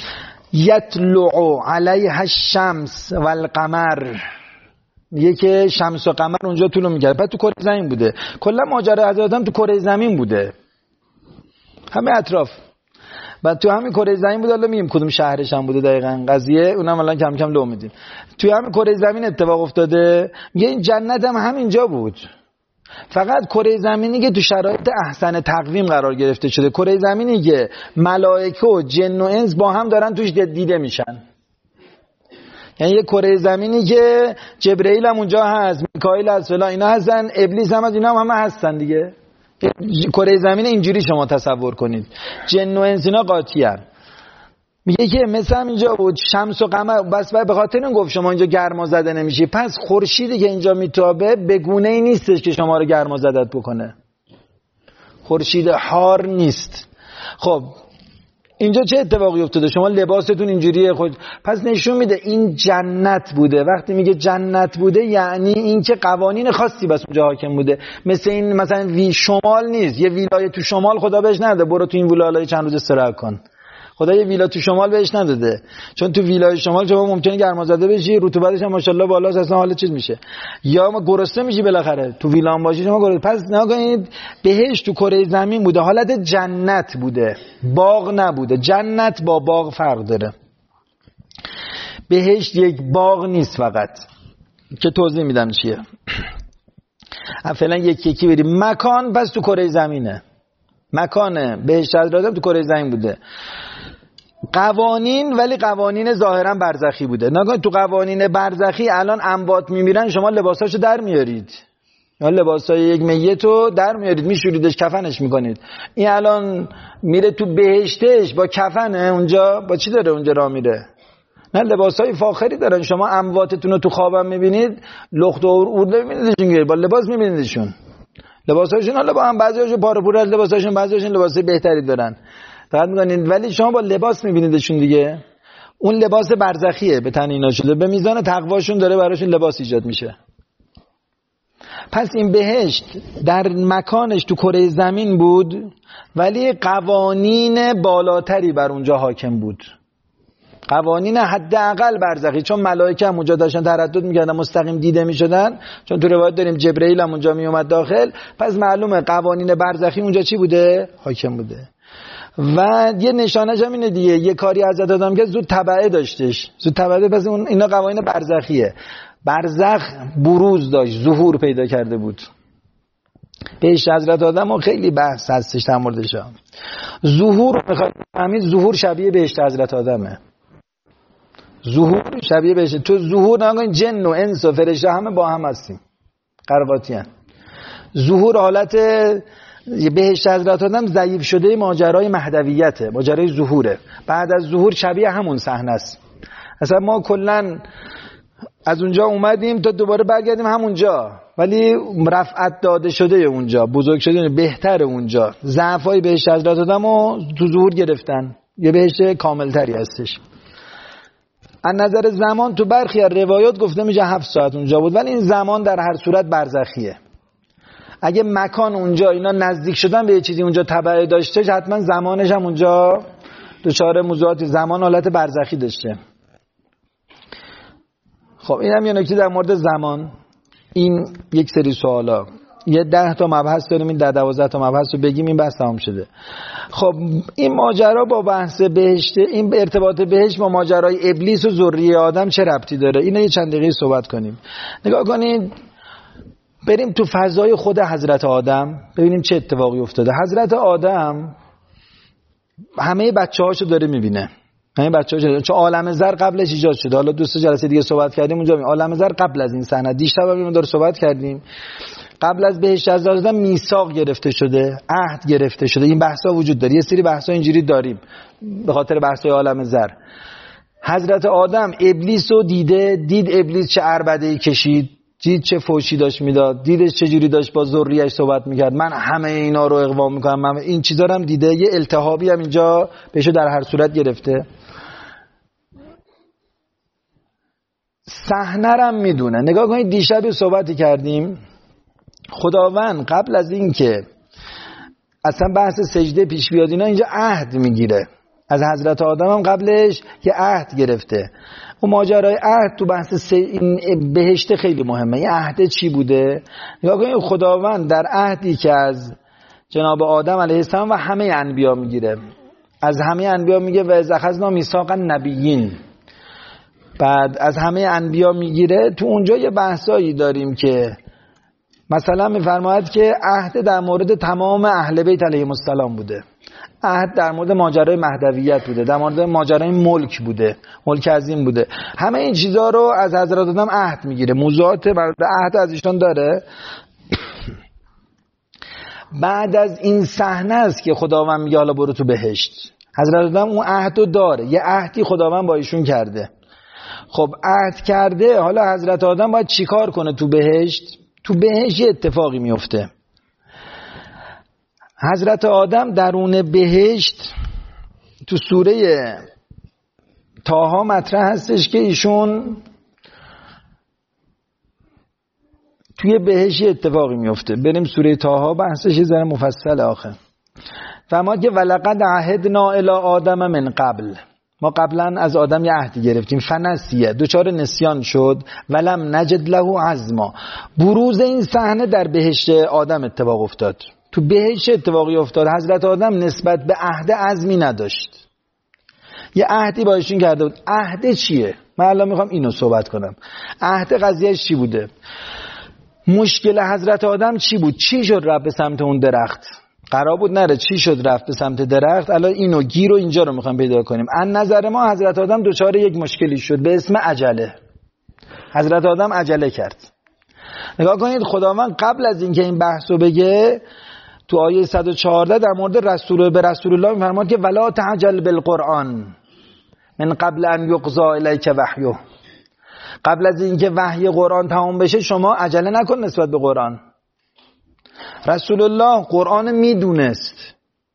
یطلع علیها الشمس والقمر، میگه که شمس و قمر اونجا طلوع میکرد. بعد تو کره زمین بوده، کلا ماجرا حضرت آدم تو کره زمین بوده، همه اطراف. بعد تو همین کره زمین بوده، حالا میگیم کدوم شهرش هم بوده دقیقاً قضیه، اونم الان کم کم لو میدیم. تو همین کره زمین اتفاق افتاده. میگه این جنت هم همینجا بود، فقط کره زمینی که تو شرایط احسن تقویم قرار گرفته شده، کره زمینی که ملائکه و جن و انس با هم دارن توش دیده میشن. یعنی یه کره زمینی که جبرئیل هم اونجا هست، میکائیل هست، فلان اینا هستن، ابلیس هم از اینا هم همه هستن دیگه. کره زمین اینجوری شما تصور کنید، جن و انس اینا قاطی هستن. میگه که مثل هم اینجا بود شمس و قمر، بس به خاطر این گفت شما اینجا گرما زده نمیشی. پس خورشیدی که اینجا میتابه به گونه ای نیستش که شما رو گرما زدت بکنه، خورشید حار نیست. خب اینجا چه اتفاقی افتاده؟ شما لباستون اینجوریه خود، پس نشون میده این جنت بوده. وقتی میگه جنت بوده یعنی این که قوانین خاصی بس اونجا حاکم بوده. مثل این مثلا شمال نیست، یه ویلای تو شمال خدا بهش نده برو تو این ویلای چند روز استراحت کن. خدا یه ویلا تو شمال بهش نداده، چون تو ویلای شمال شما ممکنه گرمازده بشی، رطوبتش هم ماشاءالله بالاست، اصلا حالا چیز میشه، یا ما گرسنه میشی بالاخره. تو ویلا هم باشی شما گرسنه. پس نگید بهشت تو کره زمین بوده، حالت جنت بوده، باغ نبوده. جنت با باغ فرق داره. بهشت یک باغ نیست فقط، که توضیح میدم چیه. فعلا یکی بریم. مکان پس تو کره زمینه، مکان بهشت حضرت تو کره زمین بوده. قوانین ولی قوانین ظاهرا برزخی بوده. نگاه تو قوانین برزخی الان انبات میمیرن، شما لباساشو در میارید، یا لباسای یک میتو در میارید میشوریدش کفنش میکنید. این الان میره تو بهشتش با کفنه، اونجا با چی داره اونجا راه میره؟ نه لباسای فاخری دارن. شما امواتتون رو تو خوابم میبینید لخت و اورده میبینیدشون، با لباس میبینیدشون، لباساشون حالا با هم بعضیاشون پاره پوره از لباساشون، بعضیاشون لباسای بهتری دارن فقط میگن، ولی شما با لباس میبینیدشون دیگه. اون لباس برزخیه به تن اینا شده، به میزان تقواشون داره براشون لباس ایجاد میشه. پس این بهشت در مکانش تو کره زمین بود ولی قوانین بالاتری بر اونجا حاکم بود، قوانین حداقل برزخی. چون ملائکه هم اونجا داشتن تردد میکردن، مستقیم دیده میشدن، چون تو روایت داریم جبرئیل هم اونجا میومد داخل. پس معلومه قوانین برزخی اونجا چی بوده؟ حاکم بوده. و یه نشانش هم اینه دیگه، یه کاری حضرت آدم که زود تبعه داشتش، زود تبعه. پس اینا قوانین برزخیه. برزخ بروز داشت، ظهور پیدا کرده بود. بهشت حضرت آدم و خیلی بحث هستش در موردش. ظهور میخواد همین ظهور شبیه بهشت حضرت آدمه، ظهور شبیه بهشت. تو ظهور نگاه جن و انس و فرشته همه با هم هستیم، قرباتی هستیم. ظهور حالت بهشت حضرت آدم ضعیف شده ماجرای مهدویته، ماجرای ظهوره. بعد از ظهور شبیه همون صحنه است. اصلا ما کلا از اونجا اومدیم تا دوباره برگردیم همونجا، ولی رفعت داده شده اونجا، بزرگ شده بهتر اونجا. ضعفای بهشت حضرت آدمو تو ظهور گرفتن، یه بهشت کاملتری هستش. از نظر زمان تو برخی از روایات گفته میشه 7 ساعت اونجا بود، ولی این زمان در هر صورت برزخیه. اگه مکان اونجا اینا نزدیک شدن به یه چیزی اونجا تبعی داشته، حتما زمانش هم اونجا دچار موضوعات زمان حالت برزخی داشته. خب این هم یه نکته در مورد زمان. این یک سری سوالا، یه 10 تا مبحث داریم، این 12 تا مبحث رو بگیم این بحث تمام شده. خب این ماجرا با بحث بهشت، این ارتباط بهشت با ماجرای ابلیس و ذریه آدم چه ربطی داره؟ اینو یه چند دقیقه صحبت کنیم. نگاه کنید، بریم تو فضای خود حضرت آدم ببینیم چه اتفاقی افتاده. حضرت آدم همه بچه‌هاشو داره میبینه، همه بچه‌ها، چون عالم زر قبلش ایجاد شده. حالا دوست جلسه دیگه صحبت کردیم اونجا عالم زر قبل از این صحنه، دیشب هم داره صحبت کردیم. قبل از بهشت از آدم میثاق گرفته شده، عهد گرفته شده. این بحثا وجود داره، یه سری بحثا اینجوری داریم به خاطر بحثای عالم زر. حضرت آدم ابلیس رو دید ابلیس چه عربده‌ای کشید، دید چه فوشی داشت میداد، دیدش چه جوری داشت با ذریه‌اش صحبت میکرد، من همه اینا رو اقوا میکنم، من این چیزا رو هم دیده. یه التهابی هم اینجا بهشو در هر صورت گرفته. صحنه رو میدونه. نگاه کنید، دیشب صحبتی کردیم، خداوند قبل از این که اصلا بحث سجده پیش بیاد اینا اینجا عهد میگیره. از حضرت آدم هم قبلش یه عهد گرفته. اون ماجرای عهد تو بحث این بهشت خیلی مهمه. این عهد چی بوده؟ نگاه کنید، خداوند در عهدی که از جناب آدم علیه السلام و همه انبیا میگیره، از همه انبیا میگه و اذ اخذنا میثاق النبیین، بعد از همه انبیا میگیره. تو اونجا یه بحثایی داریم که مثلا میفرماید که عهد در مورد تمام اهل بیت علیهم السلام بوده، عهد در مورد ماجرای مهدویت بوده، در مورد ماجرای ملک بوده، ملک عظیم بوده. همه این چیزا رو از حضرت آدم عهد میگیره، موضوعات مربوط به عهد از ایشان داره. بعد از این صحنه است که خداوند میگه حالا برو تو بهشت. حضرت آدم اون عهدو داره، یه عهدی خداوند با ایشون کرده. خب عهد کرده، حالا حضرت آدم باید چیکار کنه تو بهشت؟ تو بهشت یه اتفاقی میفته. حضرت آدم درون بهشت تو سوره طه مطرح هستش که ایشون توی بهشت یه اتفاقی میفته. بریم سوره طه، بحثش یه ذره مفصل آخه. فرماد که ولقد عهدنا الی آدم من قبل، ما قبلا از آدم یه عهدی گرفتیم، فنسیه، دوچار نسیان شد، ولم نجد له عزما. بروز این صحنه در بهشت آدم اتفاق افتاد. تو بهشت اتفاقی افتاد، حضرت آدم نسبت به عهد عزمی نداشت، یه عهدی با ایشون کرده بود. عهد چیه؟ من الان میخوام اینو صحبت کنم. عهد قضیهش چی بوده؟ مشکل حضرت آدم چی بود؟ چی شد رفت به سمت اون درخت؟ قرار بود نره، چی شد رفت به سمت درخت؟ الان اینو گیر و اینجا رو میخوام پیدا کنیم. از نظر ما حضرت آدم دچار یک مشکلی شد به اسم عجله. حضرت آدم عجله کرد. نگاه کنید، خداوند قبل از اینکه این بحثو بگه تو آیه 114 در مورد به رسول الله میفرماد که ولا تعجل بالقرآن من قبل ان یقضى الیک وحیه. قبل از اینکه وحی قرآن تمام بشه شما عجله نکن نسبت به قرآن. رسول الله قرآن میدونست.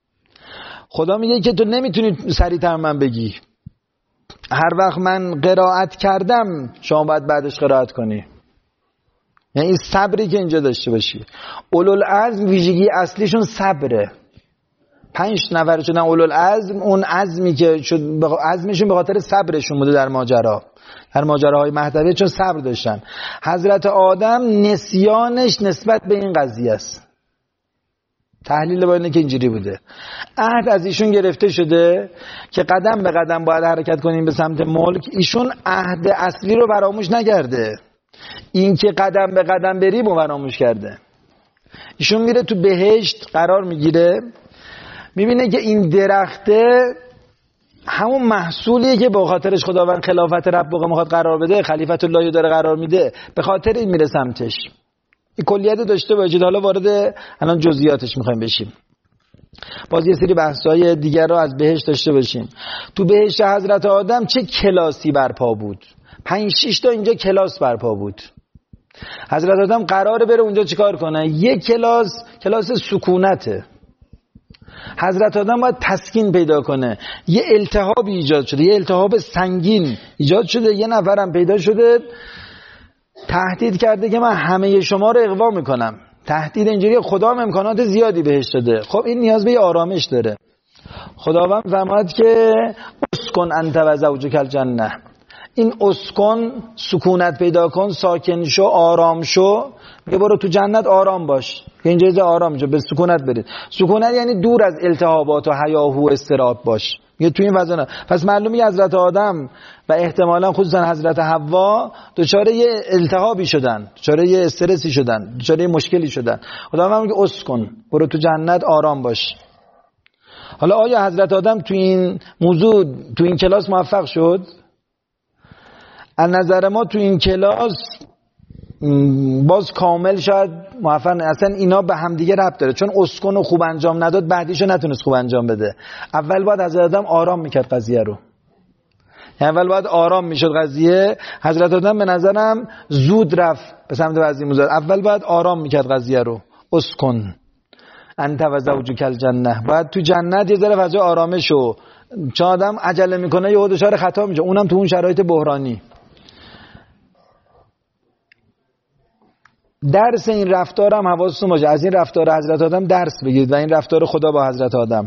خدا میگه که تو نمیتونی سریعتر من بگی، هر وقت من قرائت کردم شما باید بعدش قرائت کنی. یعنی این صبری که اینجا داشته باشی. اولوالعزم ویژگی اصلیشون صبره. 5 نفر شدن اولوالعزم، اون عزمی که شد عزمشون به خاطر صبرشون بوده در ماجراهای مهدویت، چون صبر داشتن. حضرت آدم نسیانش نسبت به این قضیه است. تحلیل با اینه که اینجوری بوده. عهد از ایشون گرفته شده که قدم به قدم باید حرکت کنیم به سمت ملک. ایشون عهد اصلی رو فراموش نکرده، این که قدم به قدم بریم رو فراموش کرده. ایشون میره تو بهشت قرار میگیره، میبینه که این درخته همون محصولیه که به خاطرش خداوند خلافت رب میخواد قرار بده، خلیفت الله داره قرار میده، به خاطر این میره سمتش. این کلیت داشته باشید. حالا وارد الان جزئیاتش میخوایم بشیم، باز یه سری بحث‌های دیگر رو از بهشت داشته باشیم. تو بهشت حضرت آدم چه کلاسی برپا بود؟ 5-6 تا اینجا کلاس برپا بود. حضرت آدم قراره بره اونجا چیکار کنه؟ یک کلاس سکونته. حضرت آدم باید تسکین پیدا کنه. یه التهابی ایجاد شده، یه التهاب سنگین ایجاد شده. یه نفرم پیدا شده تهدید کرده که من همه شما رو اغوا میکنم. تهدید اینجوری خدا هم امکانات زیادی بهش داده. خب این نیاز به یه آرامش داره. خداوند فرمود که اسکن انت و زوجک الجنه، این اسکن سکونت پیدا کن، ساکن شو، آرام شو، یه برو تو جنت آرام باش، اینجا آرام شو، به سکونت برید. سکونت یعنی دور از التهابات و هیاهو و استراب باش. یه تو این وزنه. پس معلومه حضرت آدم و احتمالاً خصوصا حضرت حوا دچار یه التهابی شدن، دچار یه استرسی شدن، دچار یه مشکلی شدن. خداوند میگه اسکن، برو تو جنت آرام باش. حالا آیا حضرت آدم تو این موضوع تو این کلاس موفق شد؟ از نظر ما تو این کلاس باز کامل شاید موفق نه. اصلا اینا به هم دیگه ربط داره، چون اسکن رو خوب انجام نداد بعدیشو نتونست خوب انجام بده. اول باید حضرت آدم آرام میکرد قضیه رو، یعنی اول باید آرام میشد قضیه. حضرت آدم به نظرم زود رفت به سمت وزیر موزد. اول باید آرام میکرد قضیه رو. اسکن انت و زوجک الجنه، باید تو جنت یه ذره فضای آرامش و چون آدم عجله میکنه یهو دچار خطا میشه، اونم تو اون شرایط بحرانی. درس این رفتار هم حواستون باشه، از این رفتار حضرت آدم درس بگیرید و این رفتار خدا با حضرت آدم.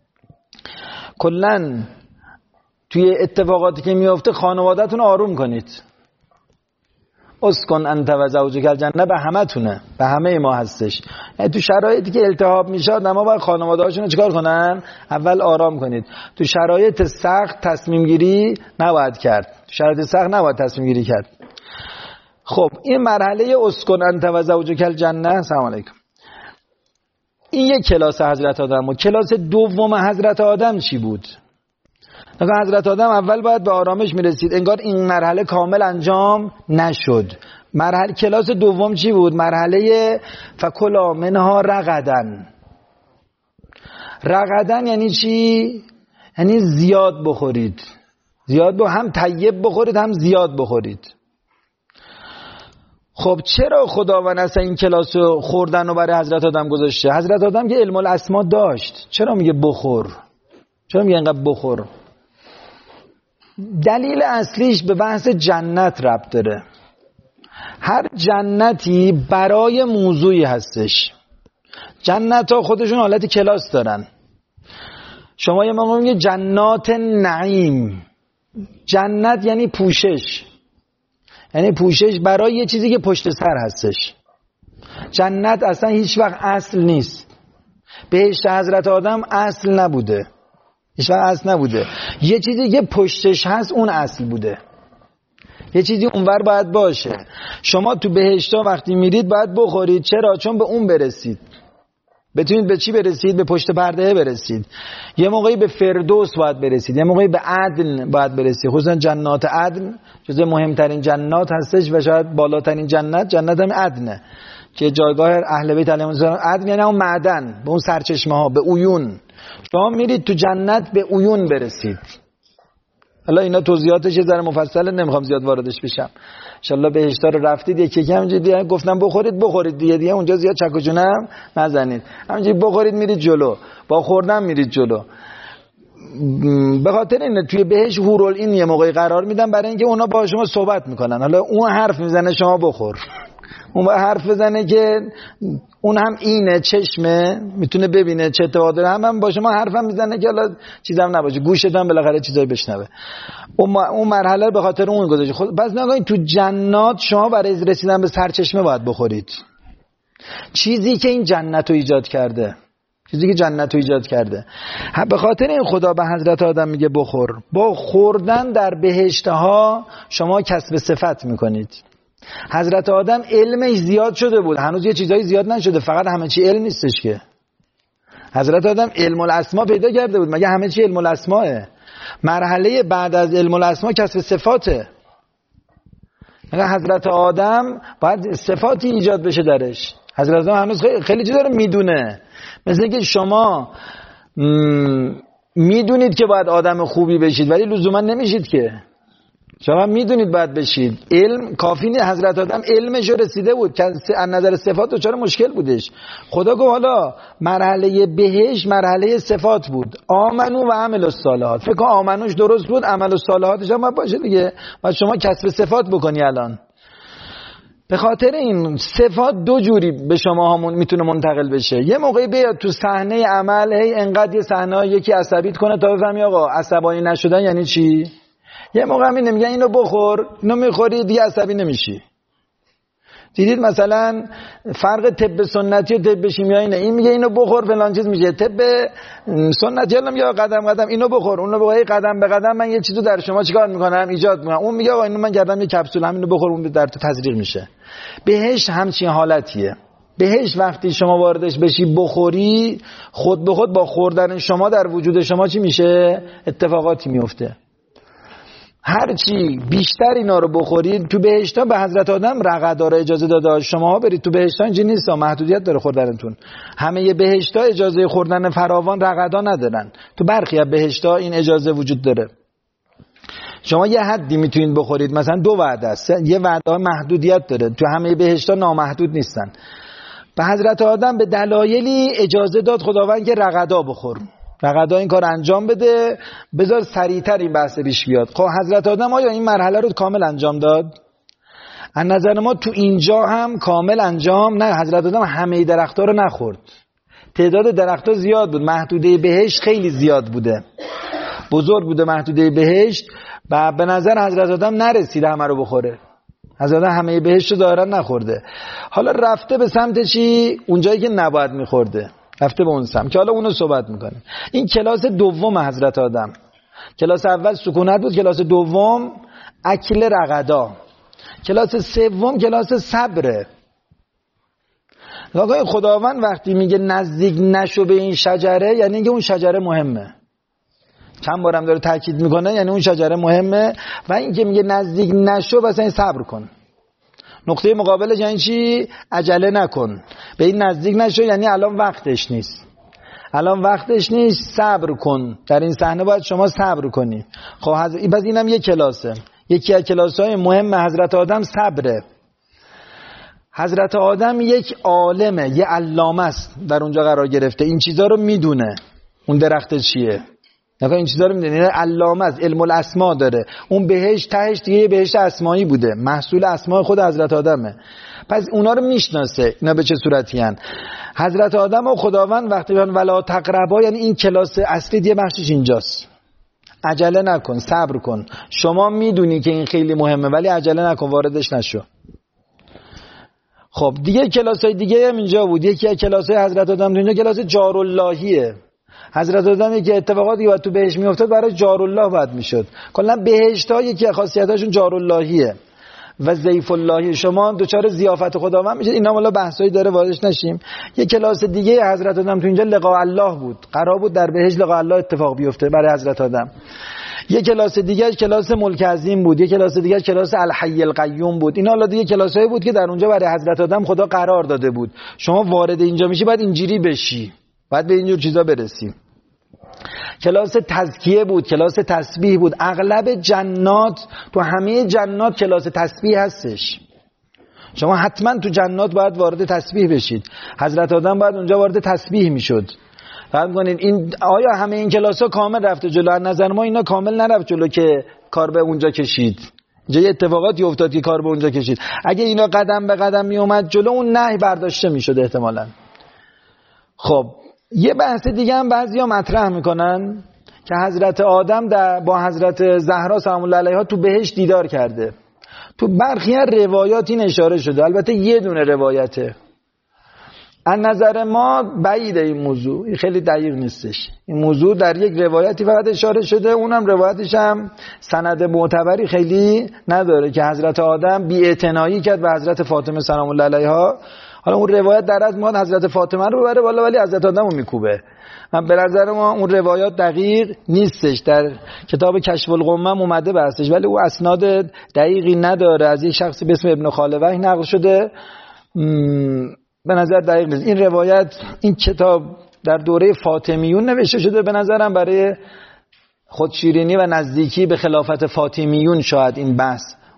کلن توی اتفاقاتی که میفته خانواده‌تون آروم کنید. اسکن انت و زوجک الجنه به همه تونه، به همه ما هستش. یعنی تو شرایطی که التهاب میشه آدم‌ها باید خانواده‌هاشون رو چیکار کنن؟ اول آرام کنید. تو شرایط سخت تصمیم گیری نباید کرد. تو شرایط سخت نباید تصمیم گیری کرد. خب این مرحله اسکن انت و زوجک الجنه. سلام علیکم. این یک کلاس حضرت آدم و کلاس دوم حضرت آدم چی بود؟ حضرت آدم اول باید به آرامش میرسید، انگار این مرحله کامل انجام نشد. مرحله کلاس دوم چی بود؟ مرحله فکلا منها رغدن. رغدن یعنی چی؟ یعنی زیاد بخورید. هم طیب بخورید هم زیاد بخورید. خب چرا خداوند اصلا این کلاس خوردن رو برای حضرت آدم گذاشته؟ حضرت آدم که علم الاسما داشت، چرا میگه بخور؟ چرا میگه اینقدر بخور؟ دلیل اصلیش به بحث جنت ربط داره. هر جنتی برای موضوعی هستش. جنت ها خودشون حالت کلاس دارن. شما یه موقع میگه جنات نعیم. جنت یعنی پوشش، یعنی پوشش برای یه چیزی که پشت سر هستش. جنت اصلا هیچ وقت اصل نیست. بهشت حضرت آدم اصل نبوده، هیچ وقت اصل نبوده. یه چیزی که پشتش هست اون اصل بوده، یه چیزی اونور باید باشه. شما تو بهشتا وقتی میرید باید بخورید. چرا؟ چون به اون برسید. بتونید به چی برسید؟ به پشت پرده برسید. یه موقعی به فردوس باید برسید، یه موقعی به عدن باید برسید. خصوصا جنات عدن جزو مهمترین جنات هستش و شاید بالاترین جنت هم عدنه که جایگاه اهل بیت علیهم السلام. عدن یعنی اون معدن، به اون سرچشمه ها، به عیون. شما میرید تو جنت به عیون برسید. حالا اینا توضیحاتش یه ذره مفصله، نمیخوام زیاد واردش بشم. ان شاءالله بهشتا رو رفتید یکی همینجوری گفتم بخورید دیگه اونجا زیاد چک و چونم نزنید، همینجوری بخورید میرید جلو، با خوردن میرید جلو. به خاطر اینه توی بهشت حورالعین یه موقعی قرار میدن برای اینکه اونا با شما صحبت میکنن. حالا اون حرف میزنه شما بخور، اون باید حرف بزنه که اون هم اینه چشمه میتونه ببینه چه اتفاقی داره، هم با شما حرفم میزنه که حالا چیزام نباشه، گوشت هم بالاخره چیزایی بشنوه. اون مرحله به خاطر اون گذاشته. خود پس نگاهید تو جنات شما برای رسیدن به سرچشمه باید بخورید، چیزی که این جنت رو ایجاد کرده، چیزی که جنت رو ایجاد کرده. به خاطر این خدا به حضرت آدم میگه بخور. با خوردن در بهشتها شما کسب صفت میکنید. حضرت آدم علمش زیاد شده بود، هنوز یه چیزایی زیاد نشده، فقط همه چی علم نیستش که. حضرت آدم علم الاسما پیدا کرده بود، مگه همه چی علم الاسماه؟ مرحله بعد از علم الاسما کسب صفاته. مگه حضرت آدم باید صفاتی ایجاد بشه درش. حضرت آدم هنوز خیلی چیزا رو میدونه. مثل اینکه شما میدونید که باید آدم خوبی بشید ولی لزوما نمیشید که. شما میدونید باید بشید، علم کافی نیست. حضرت آدم علمش رسیده بود که از نظر صفات دچار مشکل بودش. خدا گفت حالا مرحله بهش مرحله صفات بود. آمنو و عمل الصالحات. فکر کن آمنوش درست بود، عمل الصالحاتش هم باشه دیگه. بعد شما کسب صفات بکنی. الان به خاطر این صفات دو جوری به شما همون میتونه منتقل بشه. یه موقعی بیاد تو صحنه عمل هی انقدر یه صحنه یکی عصبیت کنه تا بفهمی آقا عصبانی نشدن یعنی چی. یه موقع هم میگن اینو بخور، اینو میخوری دیگه عصبی نمیشی. دیدید مثلا فرق طب سنتی و طب شیمیایی اینه، این میگه اینو بخور فلان چیز میشه. طب سنتی هم میگه قدم قدم اینو بخور، اونو بخور، قدم به قدم من یه چیزو در شما چیکار میکنم ایجاد میکنم. اون میگه آقا اینو من گردم یه کپسول همینو بخور، اون در تو تزریق میشه. بهشت همچین حالتیه. بهشت وقتی شما واردش بشی بخوری، خود به خود با خوردن شما در وجود شما چی میشه؟ اتفاقاتی میفته. هرچی بیشتر اینا رو بخورید تو بهشتا به حضرت آدم رغدا رو اجازه داده. شما برید تو بهشتا اینجوری نیست، محدودیت داره خوردنتون. همه بهشتا اجازه خوردن فراوان رغدا ندارن. تو برخی از بهشتا این اجازه وجود داره. شما یه حدی میتونید بخورید، مثلا 2 وعده است. یه وعده محدودیت داره. تو همه بهشتا نامحدود نیستن. به حضرت آدم به دلایلی اجازه داد خداوند که رغدا بخور. رغدا این کار انجام بده، بذار سریعتر این بحث پیش بیاد. خب حضرت آدم آیا این مرحله رو کامل انجام داد؟ از نظر ما تو اینجا هم کامل انجام نه. حضرت آدم همه درخت‌ها رو نخورد. تعداد درخت‌ها زیاد بود، محدوده بهشت خیلی زیاد بوده، بزرگ بوده محدوده بهشت، و به نظر حضرت آدم نرسیده همه رو بخوره. حضرت آدم همه بهشت رو ظاهرا نخورده. حالا رفته به سمت چی؟ اونجایی که نباید می‌خورده، رفته به اون سمت که حالا اونو صحبت میکنه. این کلاس دوم حضرت آدم. کلاس اول سکونت بود، کلاس دوم اکل رغدا، کلاس سوم کلاس صبره. آقای خداوند وقتی میگه نزدیک نشو به این شجره، یعنی اینکه اون شجره مهمه. چند بارم داره تاکید میکنه، یعنی اون شجره مهمه. و اینکه میگه نزدیک نشو، بس این صبر کن. نقطه مقابلش یعنی چی؟ عجله نکن، به این نزدیک نشو، یعنی الان وقتش نیست، الان وقتش نیست، صبر کن. در این صحنه باید شما صبر کنی. خب پس اینم یک کلاسه. یکی از کلاس‌های مهم حضرت آدم صبره. حضرت آدم یک عالمه، یه علامه است، در اونجا قرار گرفته، این چیزا رو میدونه. اون درخت چیه؟ نگاه این چیزا رو میدونه، این علامه است، علم الاسما داره. اون بهشت تهش دیگه بهشت اسمایی بوده، محصول اسماء خود حضرت آدمه. پس اونا رو میشناسه. اینا به چه صورتی هن؟ حضرت آدم و خداوند وقتی میگن ولا تقربا، یعنی این کلاس اصلی دیگه بخشش اینجاست. عجله نکن، صبر کن. شما میدونی که این خیلی مهمه، ولی عجله نکن، واردش نشو. خب دیگه کلاسای دیگه هم اینجا بود. یکی از کلاسای حضرت آدم اینجا کلاس جاراللهیه. حضرت آدم که اتفاقاتی که تو بهشت میافتاد برای جارالله باید میشد. کلا بهشت ها یکی از خاصیتاشون جاراللهیه و ضیف اللهیه. شما دوچار ضیافت خداوند میشید. اینا والا بحثایی داره، واردش نشیم. یه کلاس دیگه حضرت آدم تو اینجا لقاء الله بود. قرار بود در بهشت لقاء الله اتفاق بیفته برای حضرت آدم. یه کلاس دیگه کلاس ملک عظیم بود. یه کلاس دیگه کلاس الحی القیوم بود. اینا حالا دیگه کلاسایی بود که در اونجا برای حضرت آدم خدا قرار داده بود. شما وارد اینجا میشی باید اینجوری بشی، باید به اینجور چیزا برسی. کلاس تزکیه بود، کلاس تسبیح بود. اغلب جنات، تو همه جنات کلاس تسبیح هستش. شما حتما تو جنات باید وارد تسبیح بشید. حضرت آدم باید اونجا وارد تسبیح میشد. فهم کنید این آیا همه این کلاس‌ها کامل رفته جلو؟ از نظر ما اینا کامل نرفت جلو که کار به اونجا کشید. اینجا یه اتفاقاتی افتاد که کار به اونجا کشید. اگه اینا قدم به قدم می اومد جلو، اون نهی برداشته میشد احتمالاً. خب یه بحث دیگه هم بعضیا مطرح میکنن که حضرت آدم با حضرت زهرا سلام الله علیها تو بهشت دیدار کرده. تو برخی از روایات این اشاره شده، البته یه دونه روایته. از نظر ما بعیده این موضوع، این خیلی دقیق نیستش. این موضوع در یک روایتی فقط اشاره شده، اونم روایتش هم سند معتبری خیلی نداره که حضرت آدم بی‌اعتنایی کرد به حضرت فاطمه سلام الله علیها. حالا اون روایت در از ما حضرت فاطمه رو ببره بالا، ولی حضرت آدم رو میکوبه. من به نظر ما اون روایات دقیق نیستش. در کتاب کشف الغمم اومده بحثش، ولی او اسناد دقیقی نداره. از یک شخصی به اسم ابن خالوه نقل شده، به نظر دقیق نیست. این روایت، این کتاب در دوره فاطمیون نوشته شده، به نظرم برای خودشیرینی و نزدیکی به خلافت فاطمیون شاید این بحث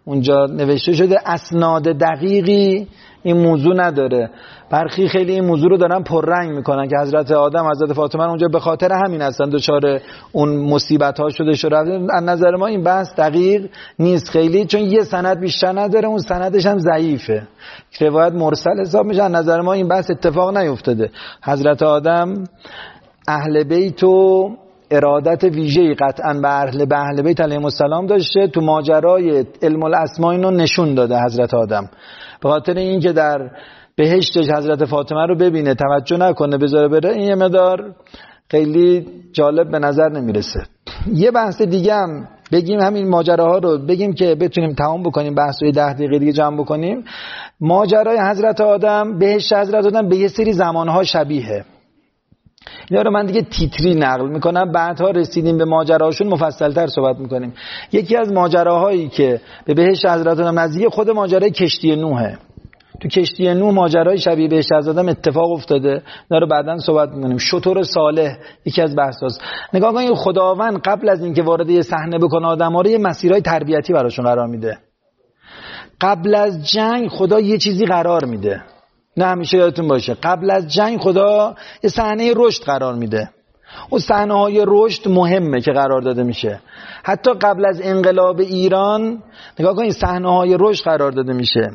اونجا نوشته شده، اسناد دقیقی این موضوع نداره. برخی خیلی این موضوع رو دارن پررنگ میکنن که حضرت آدم حضرت فاطمه اونجا به خاطر همین هستن دچار اون مصیبت ها شده شده. از نظر ما این بحث دقیق نیست خیلی، چون یه سند بیشتر نداره، اون سندش هم ضعیفه، روایت مرسل حساب میشه. از نظر ما این بحث اتفاق نیفتاده. حضرت آدم اهل بیت و ارادت ویژه‌ای قطعاً به اهل بیت علیهم السلام داشته. تو ماجرای علم الاسماء اینو نشون داده حضرت آدم، به خاطر اینکه در بهشتش حضرت فاطمه رو ببینه توجه نکنه بذاره بره، این یه مقدار خیلی جالب به نظر نمیرسه. یه بحث دیگه هم بگیم، همین ماجراها رو بگیم که بتونیم تمام بکنیم، بحث‌های 10 دقیقه دیگه جمع بکنیم. ماجرای حضرت آدم، بهشت حضرت آدم به یه سری زمانها شبیه. اینا رو من دیگه تیتری نقل میکنم، بعدها رسیدیم به ماجراهاشون مفصل‌تر صحبت میکنیم. یکی از ماجراهایی که به بهشت حضرت آدم نزدیک خود ماجرای کشتی نوحه. تو کشتی نوح ماجرای شبیه بهشت حضرت آدم اتفاق افتاده، اینا رو بعداً صحبت میکنیم. شتر صالح یکی از بحثاست. نگاه کنید خداوند قبل از اینکه وارد یه صحنه بکنه آدم‌ها رو یه مسیرهای تربیتی براشون قرار میده. قبل از جنگ خدا یه چیزی قرار میده. نه همیشه یادتون باشه قبل از جنگ خدا یه صحنه رشد قرار میده. اون صحنه‌های رشد مهمه که قرار داده میشه. حتی قبل از انقلاب ایران نگاه کنید صحنه‌های رشد قرار داده میشه.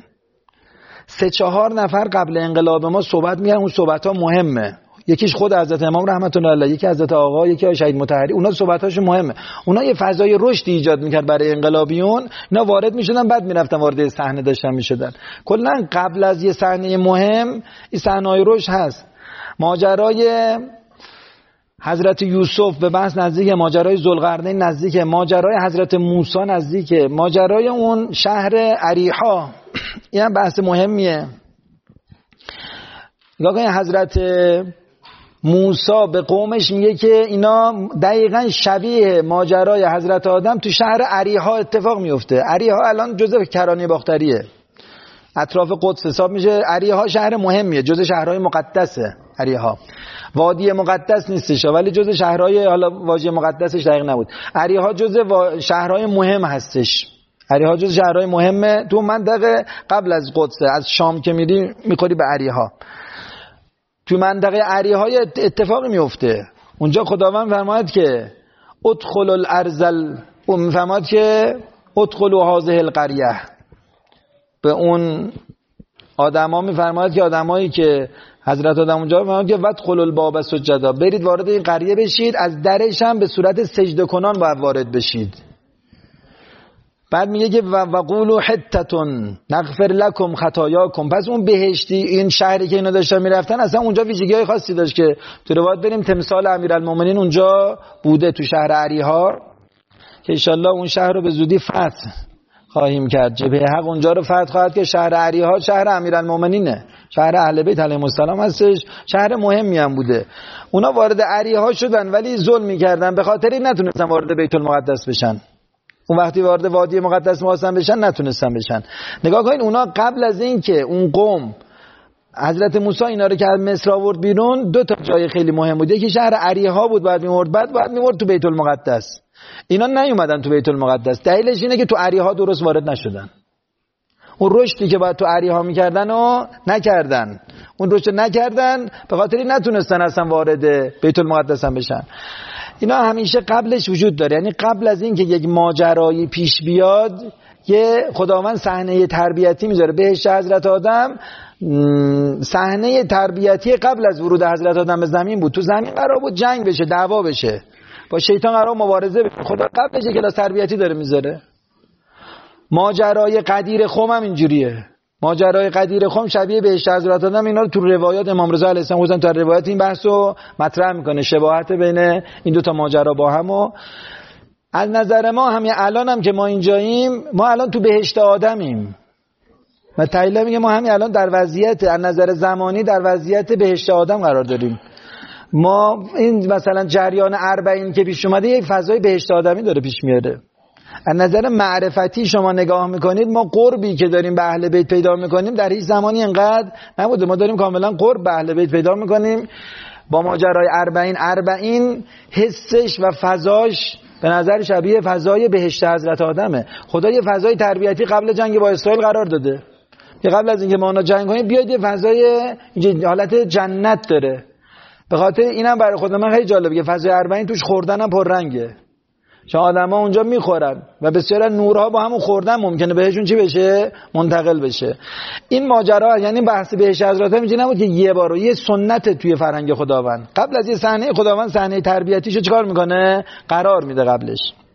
3-4 نفر قبل انقلاب ما صحبت میگن، اون صحبت‌ها مهمه. یکیش خود حضرت امام رحمت الله علیه، یکی حضرت آقا، یکی شهید مطهری. اونا صحبت‌هاشون مهمه. اونا یه فضای رشدی ایجاد میکرد برای انقلابیون. اینا وارد میشدن بعد میرفتن وارد صحنه داشتن میشدن. کلا قبل از یه صحنه مهم این صحنه‌های رشد هست. ماجرای حضرت یوسف به بحث نزدیک، ماجرای ذوالقرنین نزدیک، ماجرای حضرت موسی نزدیک، ماجرای اون شهر اریحا این هم بحث مهمیه. نگاه کنید حضرت موسی به قومش میگه که اینا دقیقاً شبیه ماجرای حضرت آدم تو شهر اریحا اتفاق میفته. اریحا الان جزء کرانه باختریه، اطراف قدس حساب میشه. اریحا شهر مهمیه، جزء شهرهای مقدسه. اریحا وادی مقدس نیستش ولی جزء شهرهای، حالا واژه مقدسش دقیق نبود، اریحا جزء شهرهای مهم هستش. اریحا جزء شهرهای مهمه تو منطقه قبل از قدس. از شام که میری میخوری به اریحا. تو منطقه اریحا اتفاقی میفته. اونجا خداوند فرماید که ادخلوا الارض، فرماید که ادخلوا هذه القریه. به اون آدما میفرماید که آدمایی که حضرت آدم اونجا فرماید که ودخلوا الباب سجدا، برید وارد این قریه بشید، از درش هم به صورت سجده کنان باید وارد بشید. بعد میگه که وقولوا حتتون نغفر لكم خطاياكم. پس اون بهشتی، این شهری که اینا داشتن میرفتن اصلا اونجا ویژگی‌های خاصی داشت که تو روایت بریم تمثال امیرالمومنین اونجا بوده تو شهر اریحا، که انشالله اون شهر رو به زودی فتح خواهیم کرد. جبهه حق اونجا رو فتح خواهد که شهر اریحا شهر امیرالمومنینه، شهر اهل بیت علیهم السلام هستش، شهر مهمی هم بوده. اونا وارد اریحا شدن ولی ظلم می‌کردن، به خاطر این نتونستن وارد بیت المقدس بشن. اون وقتی وارد وادی مقدس می‌خواستن بشن نتونستن بشن. نگاه کنید اونا قبل از این که اون قوم حضرت موسی اینا رو که از مصر آورد بیرون، 2 تا جای خیلی مهم بود. یکی شهر اریحا بود بعد می‌مرد تو بیت المقدس. اینا نیومدن تو بیت المقدس. دلیلش اینه که تو اریحا درست وارد نشدن. اون رشدی که باید تو اریحا می‌کردن و نکردن. اون رشد نکردن، به خاطر این نتونستن اصلا وارد بیت المقدس هم بشن. اینا همیشه قبلش وجود داره. یعنی قبل از این که یک ماجرایی پیش بیاد، یه خداوند صحنه تربیتی میذاره. بهشت حضرت آدم صحنه تربیتی قبل از ورود حضرت آدم به زمین بود. تو زمین قرار بود جنگ بشه، دعوا بشه، با شیطان قرار مبارزه بشه. خدا قبلش یک کلاس تربیتی داره میذاره. ماجرای قدیر خم هم اینجوریه. ماجرای قدیر خم شبیه بهشت حضرت آدم. اینا رو تو روایات امام رضا علیه السلام گفتن، تا روایت این بحثو مطرح میکنه، شباهت بین این 2 تا ماجرا با هم. و از نظر ما همین الان هم که ما اینجاییم، ما الان تو بهشت آدمیم. و تعالی میگه ما همین الان در وضعیت، از نظر زمانی در وضعیت بهشت آدم قرار داریم. ما این مثلا جریان 40 که پیش اومده یک فضای بهشت آدمی داره پیش میاره. از نظر معرفتی شما نگاه میکنید، ما قربی که داریم به اهل بیت پیدا میکنیم در هیچ زمانی انقدر نبوده. ما داریم کاملا قرب به اهل بیت پیدا میکنیم. با ماجرای 40 حسش و فضاش به نظر شبیه فضای بهشت حضرت آدمه. خدا یه فضای تربیتی قبل جنگ با اسرائیل قرار داده که قبل از اینکه ما اونا جنگ کنیم بیاید یه فضای حالت جنت داره. به خاطر اینم برای خود من خیلی جالبه که فضای اربعین توش خوردنم پررنگه، چون آدم‌ها اونجا میخورن و بسیار نورها با همون خوردن ممکنه بهشون چی بشه؟ منتقل بشه. این ماجرا یعنی بحث بهشت حضرت اینجوری نبود که یه بار یه سنت توی فرهنگ خداوند قبل از یه صحنه خداوند صحنه تربیتیشو چیکار میکنه؟ قرار میده قبلش.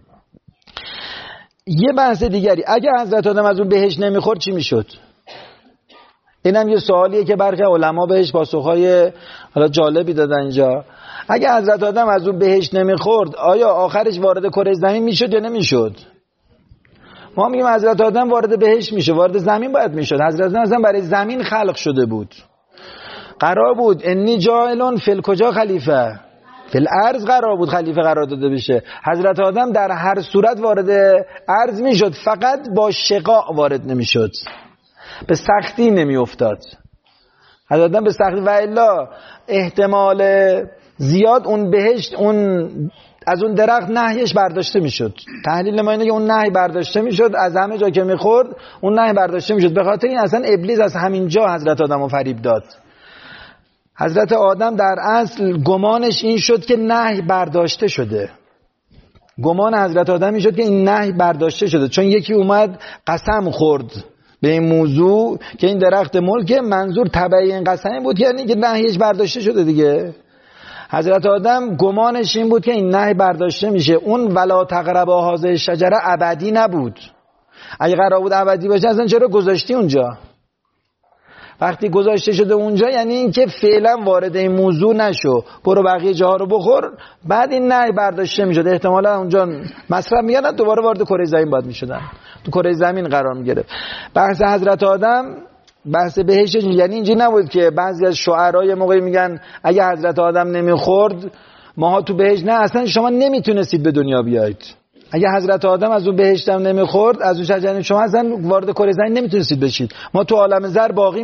یه بحث دیگری، اگه حضرت آدم از اون بهشت نمیخورد چی میشد؟ اینم یه سوالیه که برخی علما بهش پاسخهای حالا جالبی دادن اینجا. اگه حضرت آدم از اون بهشت نمیخورد آیا آخرش وارد کره زمین میشد یا نمیشد؟ ما میگیم حضرت آدم وارد بهشت میشه، وارد زمین باید میشد. حضرت آدم اصلا برای زمین خلق شده بود. قرار بود انی جاعلون فی الکجا خلیفه، فی الارض قرار بود خلیفه قرار داده بشه. حضرت آدم در هر صورت وارد ارض میشد، فقط با شقاق وارد نمیشد، به سختی نمیافتاد. حضرت آدم به سختی و الا احتمال زیاد اون بهشت اون از اون درخت نهیش برداشته میشد. تحلیل ما اینه که اون نهی برداشته میشد، از همه جا که میخورد اون نهی برداشته میشد. به خاطر این اصلا ابلیس از همین جا حضرت آدم رو فریب داد. حضرت آدم در اصل گمانش این شد که نهی برداشته شده. گمان حضرت آدم این شد که این نهی برداشته شده، چون یکی اومد قسم خورد به این موضوع که این درخت ملک، منظور تبعی این قسم بود یعنی که نهیش برداشته شده دیگه. حضرت آدم گمانش این بود که این نهی برداشته میشه. اون ولا تقربا هذه الشجره ابدی نبود. اگه قرار بود ابدی باشه اصلا چرا گذاشتی اونجا؟ وقتی گذاشته شده اونجا یعنی این که فعلا وارد این موضوع نشو، برو بقیه جاها رو بخور، بعد این نهی برداشته میشد. احتمالا اونجا مصرف میگن دوباره وارد کره زمین باید میشدن، تو کره زمین قرار میگرفت. بحث حضرت آدم بحث بهشت یعنی اینجوری نبود که بعضی از شعرای موقعی میگن اگه حضرت آدم نمیخورد ماها تو بهشت. نه، اصلا شما نمیتونستید به دنیا بیایید. اگه حضرت آدم از اون بهشت هم نمیخورد، از اون شجره، شما اصلا وارد کره زمین نمیتونستید بشید. ما تو عالم زر باقی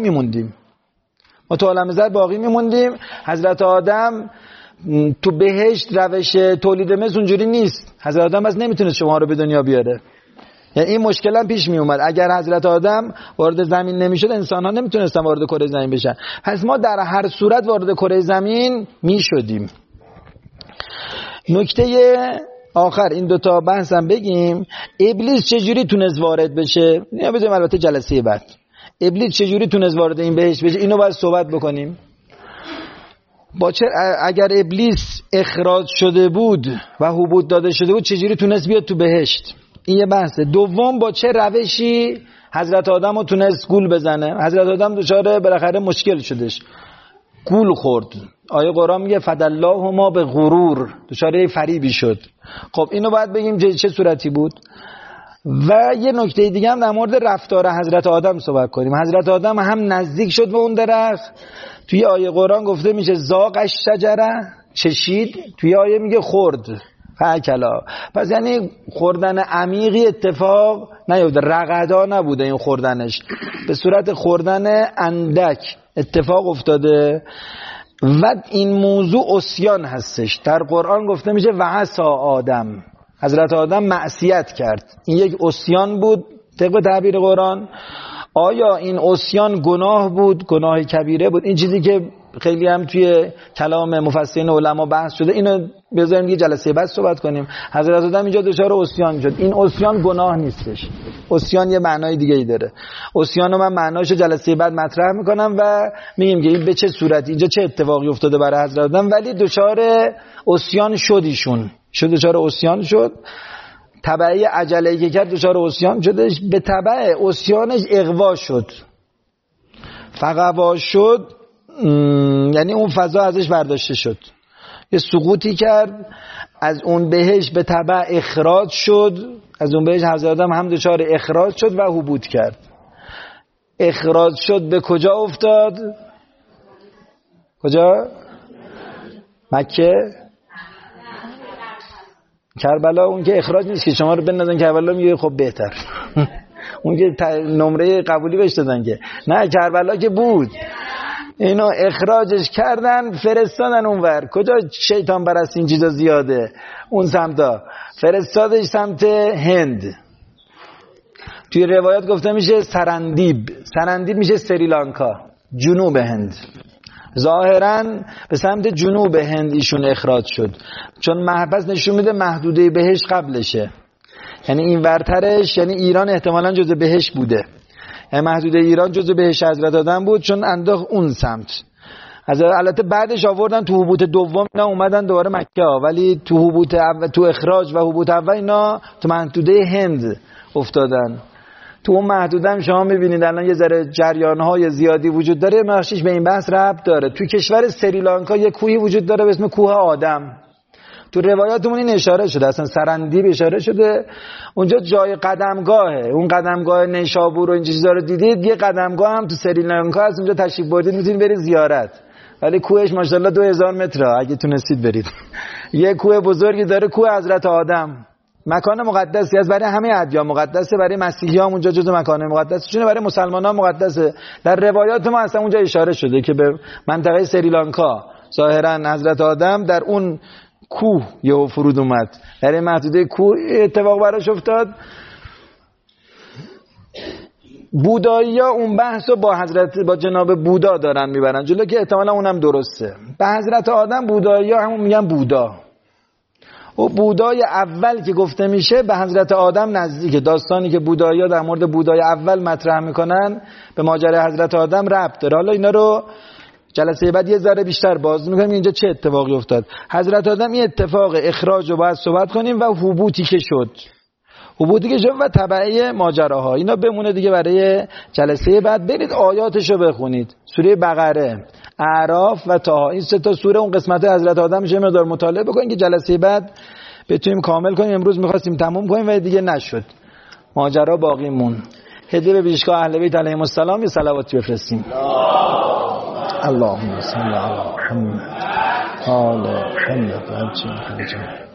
میموندیم. حضرت آدم تو بهشت روش تولید مثل اونجوری نیست. حضرت آدم از نمیتونست شما رو به دنیا بیاره. یعنی این مشکل هم پیش می اومد. اگر حضرت آدم وارد زمین نمیشد انسان ها نمیتونستن وارد کره زمین بشن. پس ما در هر صورت وارد کره زمین میشدیم. نکته آخر این دوتا بحث هم بگیم. ابلیس چجوری تونست وارد بشه؟ یا بذاریم البته جلسه بعد. ابلیس چجوری تونست وارد این بهشت بشه؟ اینو باید صحبت بکنیم. اگر ابلیس اخراج شده بود و حبوط داده شده بود چجوری تونست بیاد تو بهشت؟ این یه بحثه. دوم با چه روشی حضرت آدم رو تونست گول بزنه؟ حضرت آدم دچار بالاخره مشکل شدش، گول خورد. آیه قرآن میگه فداللهما به غرور، دچار فریبی شد. خب اینو باید بگیم چه صورتی بود. و یه نکته دیگه هم در مورد رفتار حضرت آدم صحبت کنیم. حضرت آدم هم نزدیک شد به اون درخت، توی آیه قرآن گفته میشه ذاقش شجره، چشید، توی آیه میگه خورد، فاکلا. پس یعنی خوردن عمیقی اتفاق نیفته، رغدا نبوده این خوردنش، به صورت خوردن اندک اتفاق افتاده. و این موضوع عصیان هستش. در قرآن گفته میشه و عصی آدم، حضرت آدم معصیت کرد. این یک عصیان بود طبق تعبیر قرآن. آیا این عصیان گناه بود، گناه کبیره بود؟ این چیزی که خیلی هم توی کلام مفسرین علما بحث شده، اینو بذاریم یه جلسه بعد صحبت کنیم. حضرت آدم اینجا دچار عصیان شد. این عصیان گناه نیستش. عصیان یه معنای دیگه ای داره. عصیان رو من معناشو جلسه بعد مطرح میکنم و میگیم که این به چه صورت اینجا چه اتفاقی افتاده برای حضرت آدم. ولی دچار عصیان شد، ایشون دچار عصیان شد. تبعی عجله‌ای که کرد دچار عصیان شدش. به تبع عصیانش اغوا شد. فغوا شد یعنی اون فضا ازش برداشته شد، یه سقوطی کرد، از اون بهشت به تبع اخراج شد. از اون بهشت حضرت آدم هم دچار اخراج شد و حبوط کرد. اخراج شد به کجا افتاد؟ کجا؟ مکه؟ کربلا. اون که اخراج نیست که شما رو بندازن کربلا، میگه خب بهتر اون که نمره قبولی بهش دادن که نه، کربلا که بود. اینو اخراجش کردن فرستادن اونور. کجا شیطان پرست این چیزا زیاده، اون سمتا فرستادش سمت هند. توی روایات گفته میشه سرندیب میشه سریلانکا، جنوب هند. ظاهراً به سمت جنوب هند ایشون اخراج شد، چون محبس نشون میده محدوده بهشت قبلشه، یعنی این ورترش، یعنی ایران احتمالاً جزء بهشت بوده، یعنی محدوده ایران جزء بهشت حضرت آدم بود، چون انداخت اون سمت. البته بعدش آوردن تو حبوط دوم اینا اومدن دوباره مکه ها، ولی تو حبوط تو اخراج و حبوط اول اینا تو محدوده هند افتادن. تو اون محدوده هم شما میبینید الان یه ذره جریان‌های زیادی وجود داره، مخصوص به این بحث ربط داره. تو کشور سریلانکا یه کوهی وجود داره به اسم کوه آدم. تو روایاتمون این اشاره شده، اصلا سرندیب اشاره شده. اونجا جای قدمگاهه، اون قدمگاه نیشابور و این چیزا رو دیدید. یه قدمگاه هم تو سریلانکا هست، اونجا تشریف بردید میتونید برید زیارت، ولی کوهش ماشاءالله 2000 متره اگه تونستید برید. یه کوه بزرگی داره، کوه حضرت آدم. مکان مقدسی است، برای همه ادیان مقدسه، برای مسیحی‌ها اونجا جزء مکان مقدسه، چون برای مسلمان‌ها مقدسه. در روایات ما اصلا اونجا اشاره شده که به منطقه سریلانکا ظاهرا حضرت آدم در اون کوه یهو فرود اومد، در این محدوده کوه اتفاق براش افتاد. بودایی‌ها اون بحثو با جناب بودا دارن میبرن جلو که احتمالاً اونم درسته. به حضرت آدم بودایی‌ها همون میگن بودا. و بودای اول که گفته میشه به حضرت آدم نزدیکه. داستانی که بودایی‌ها در مورد بودای اول مطرح میکنن به ماجرای حضرت آدم ربط داره. حالا اینا رو جلسه بعد یه ذره بیشتر باز میکنیم اینجا چه اتفاقی افتاد. حضرت آدم این اتفاق اخراج رو باید صحبت کنیم و حبوطی که شد و تبعه ماجراها، اینا بمونه دیگه برای جلسه بعد. برید آیاتشو بخونید، سوره بقره، اعراف و طه، این سه تا سوره اون قسمت حضرت آدم میشه مقدار مطالعه بکنید که جلسه بعد بتونیم کامل کنیم. امروز می‌خواستیم تموم کنیم و دیگه نشد، ماجرا باقی مون. هدیه به پیشگاه اهل بیت علیهم السلام یه صلواتی بفرستیم. اللهم صل علی محمد آل محمد.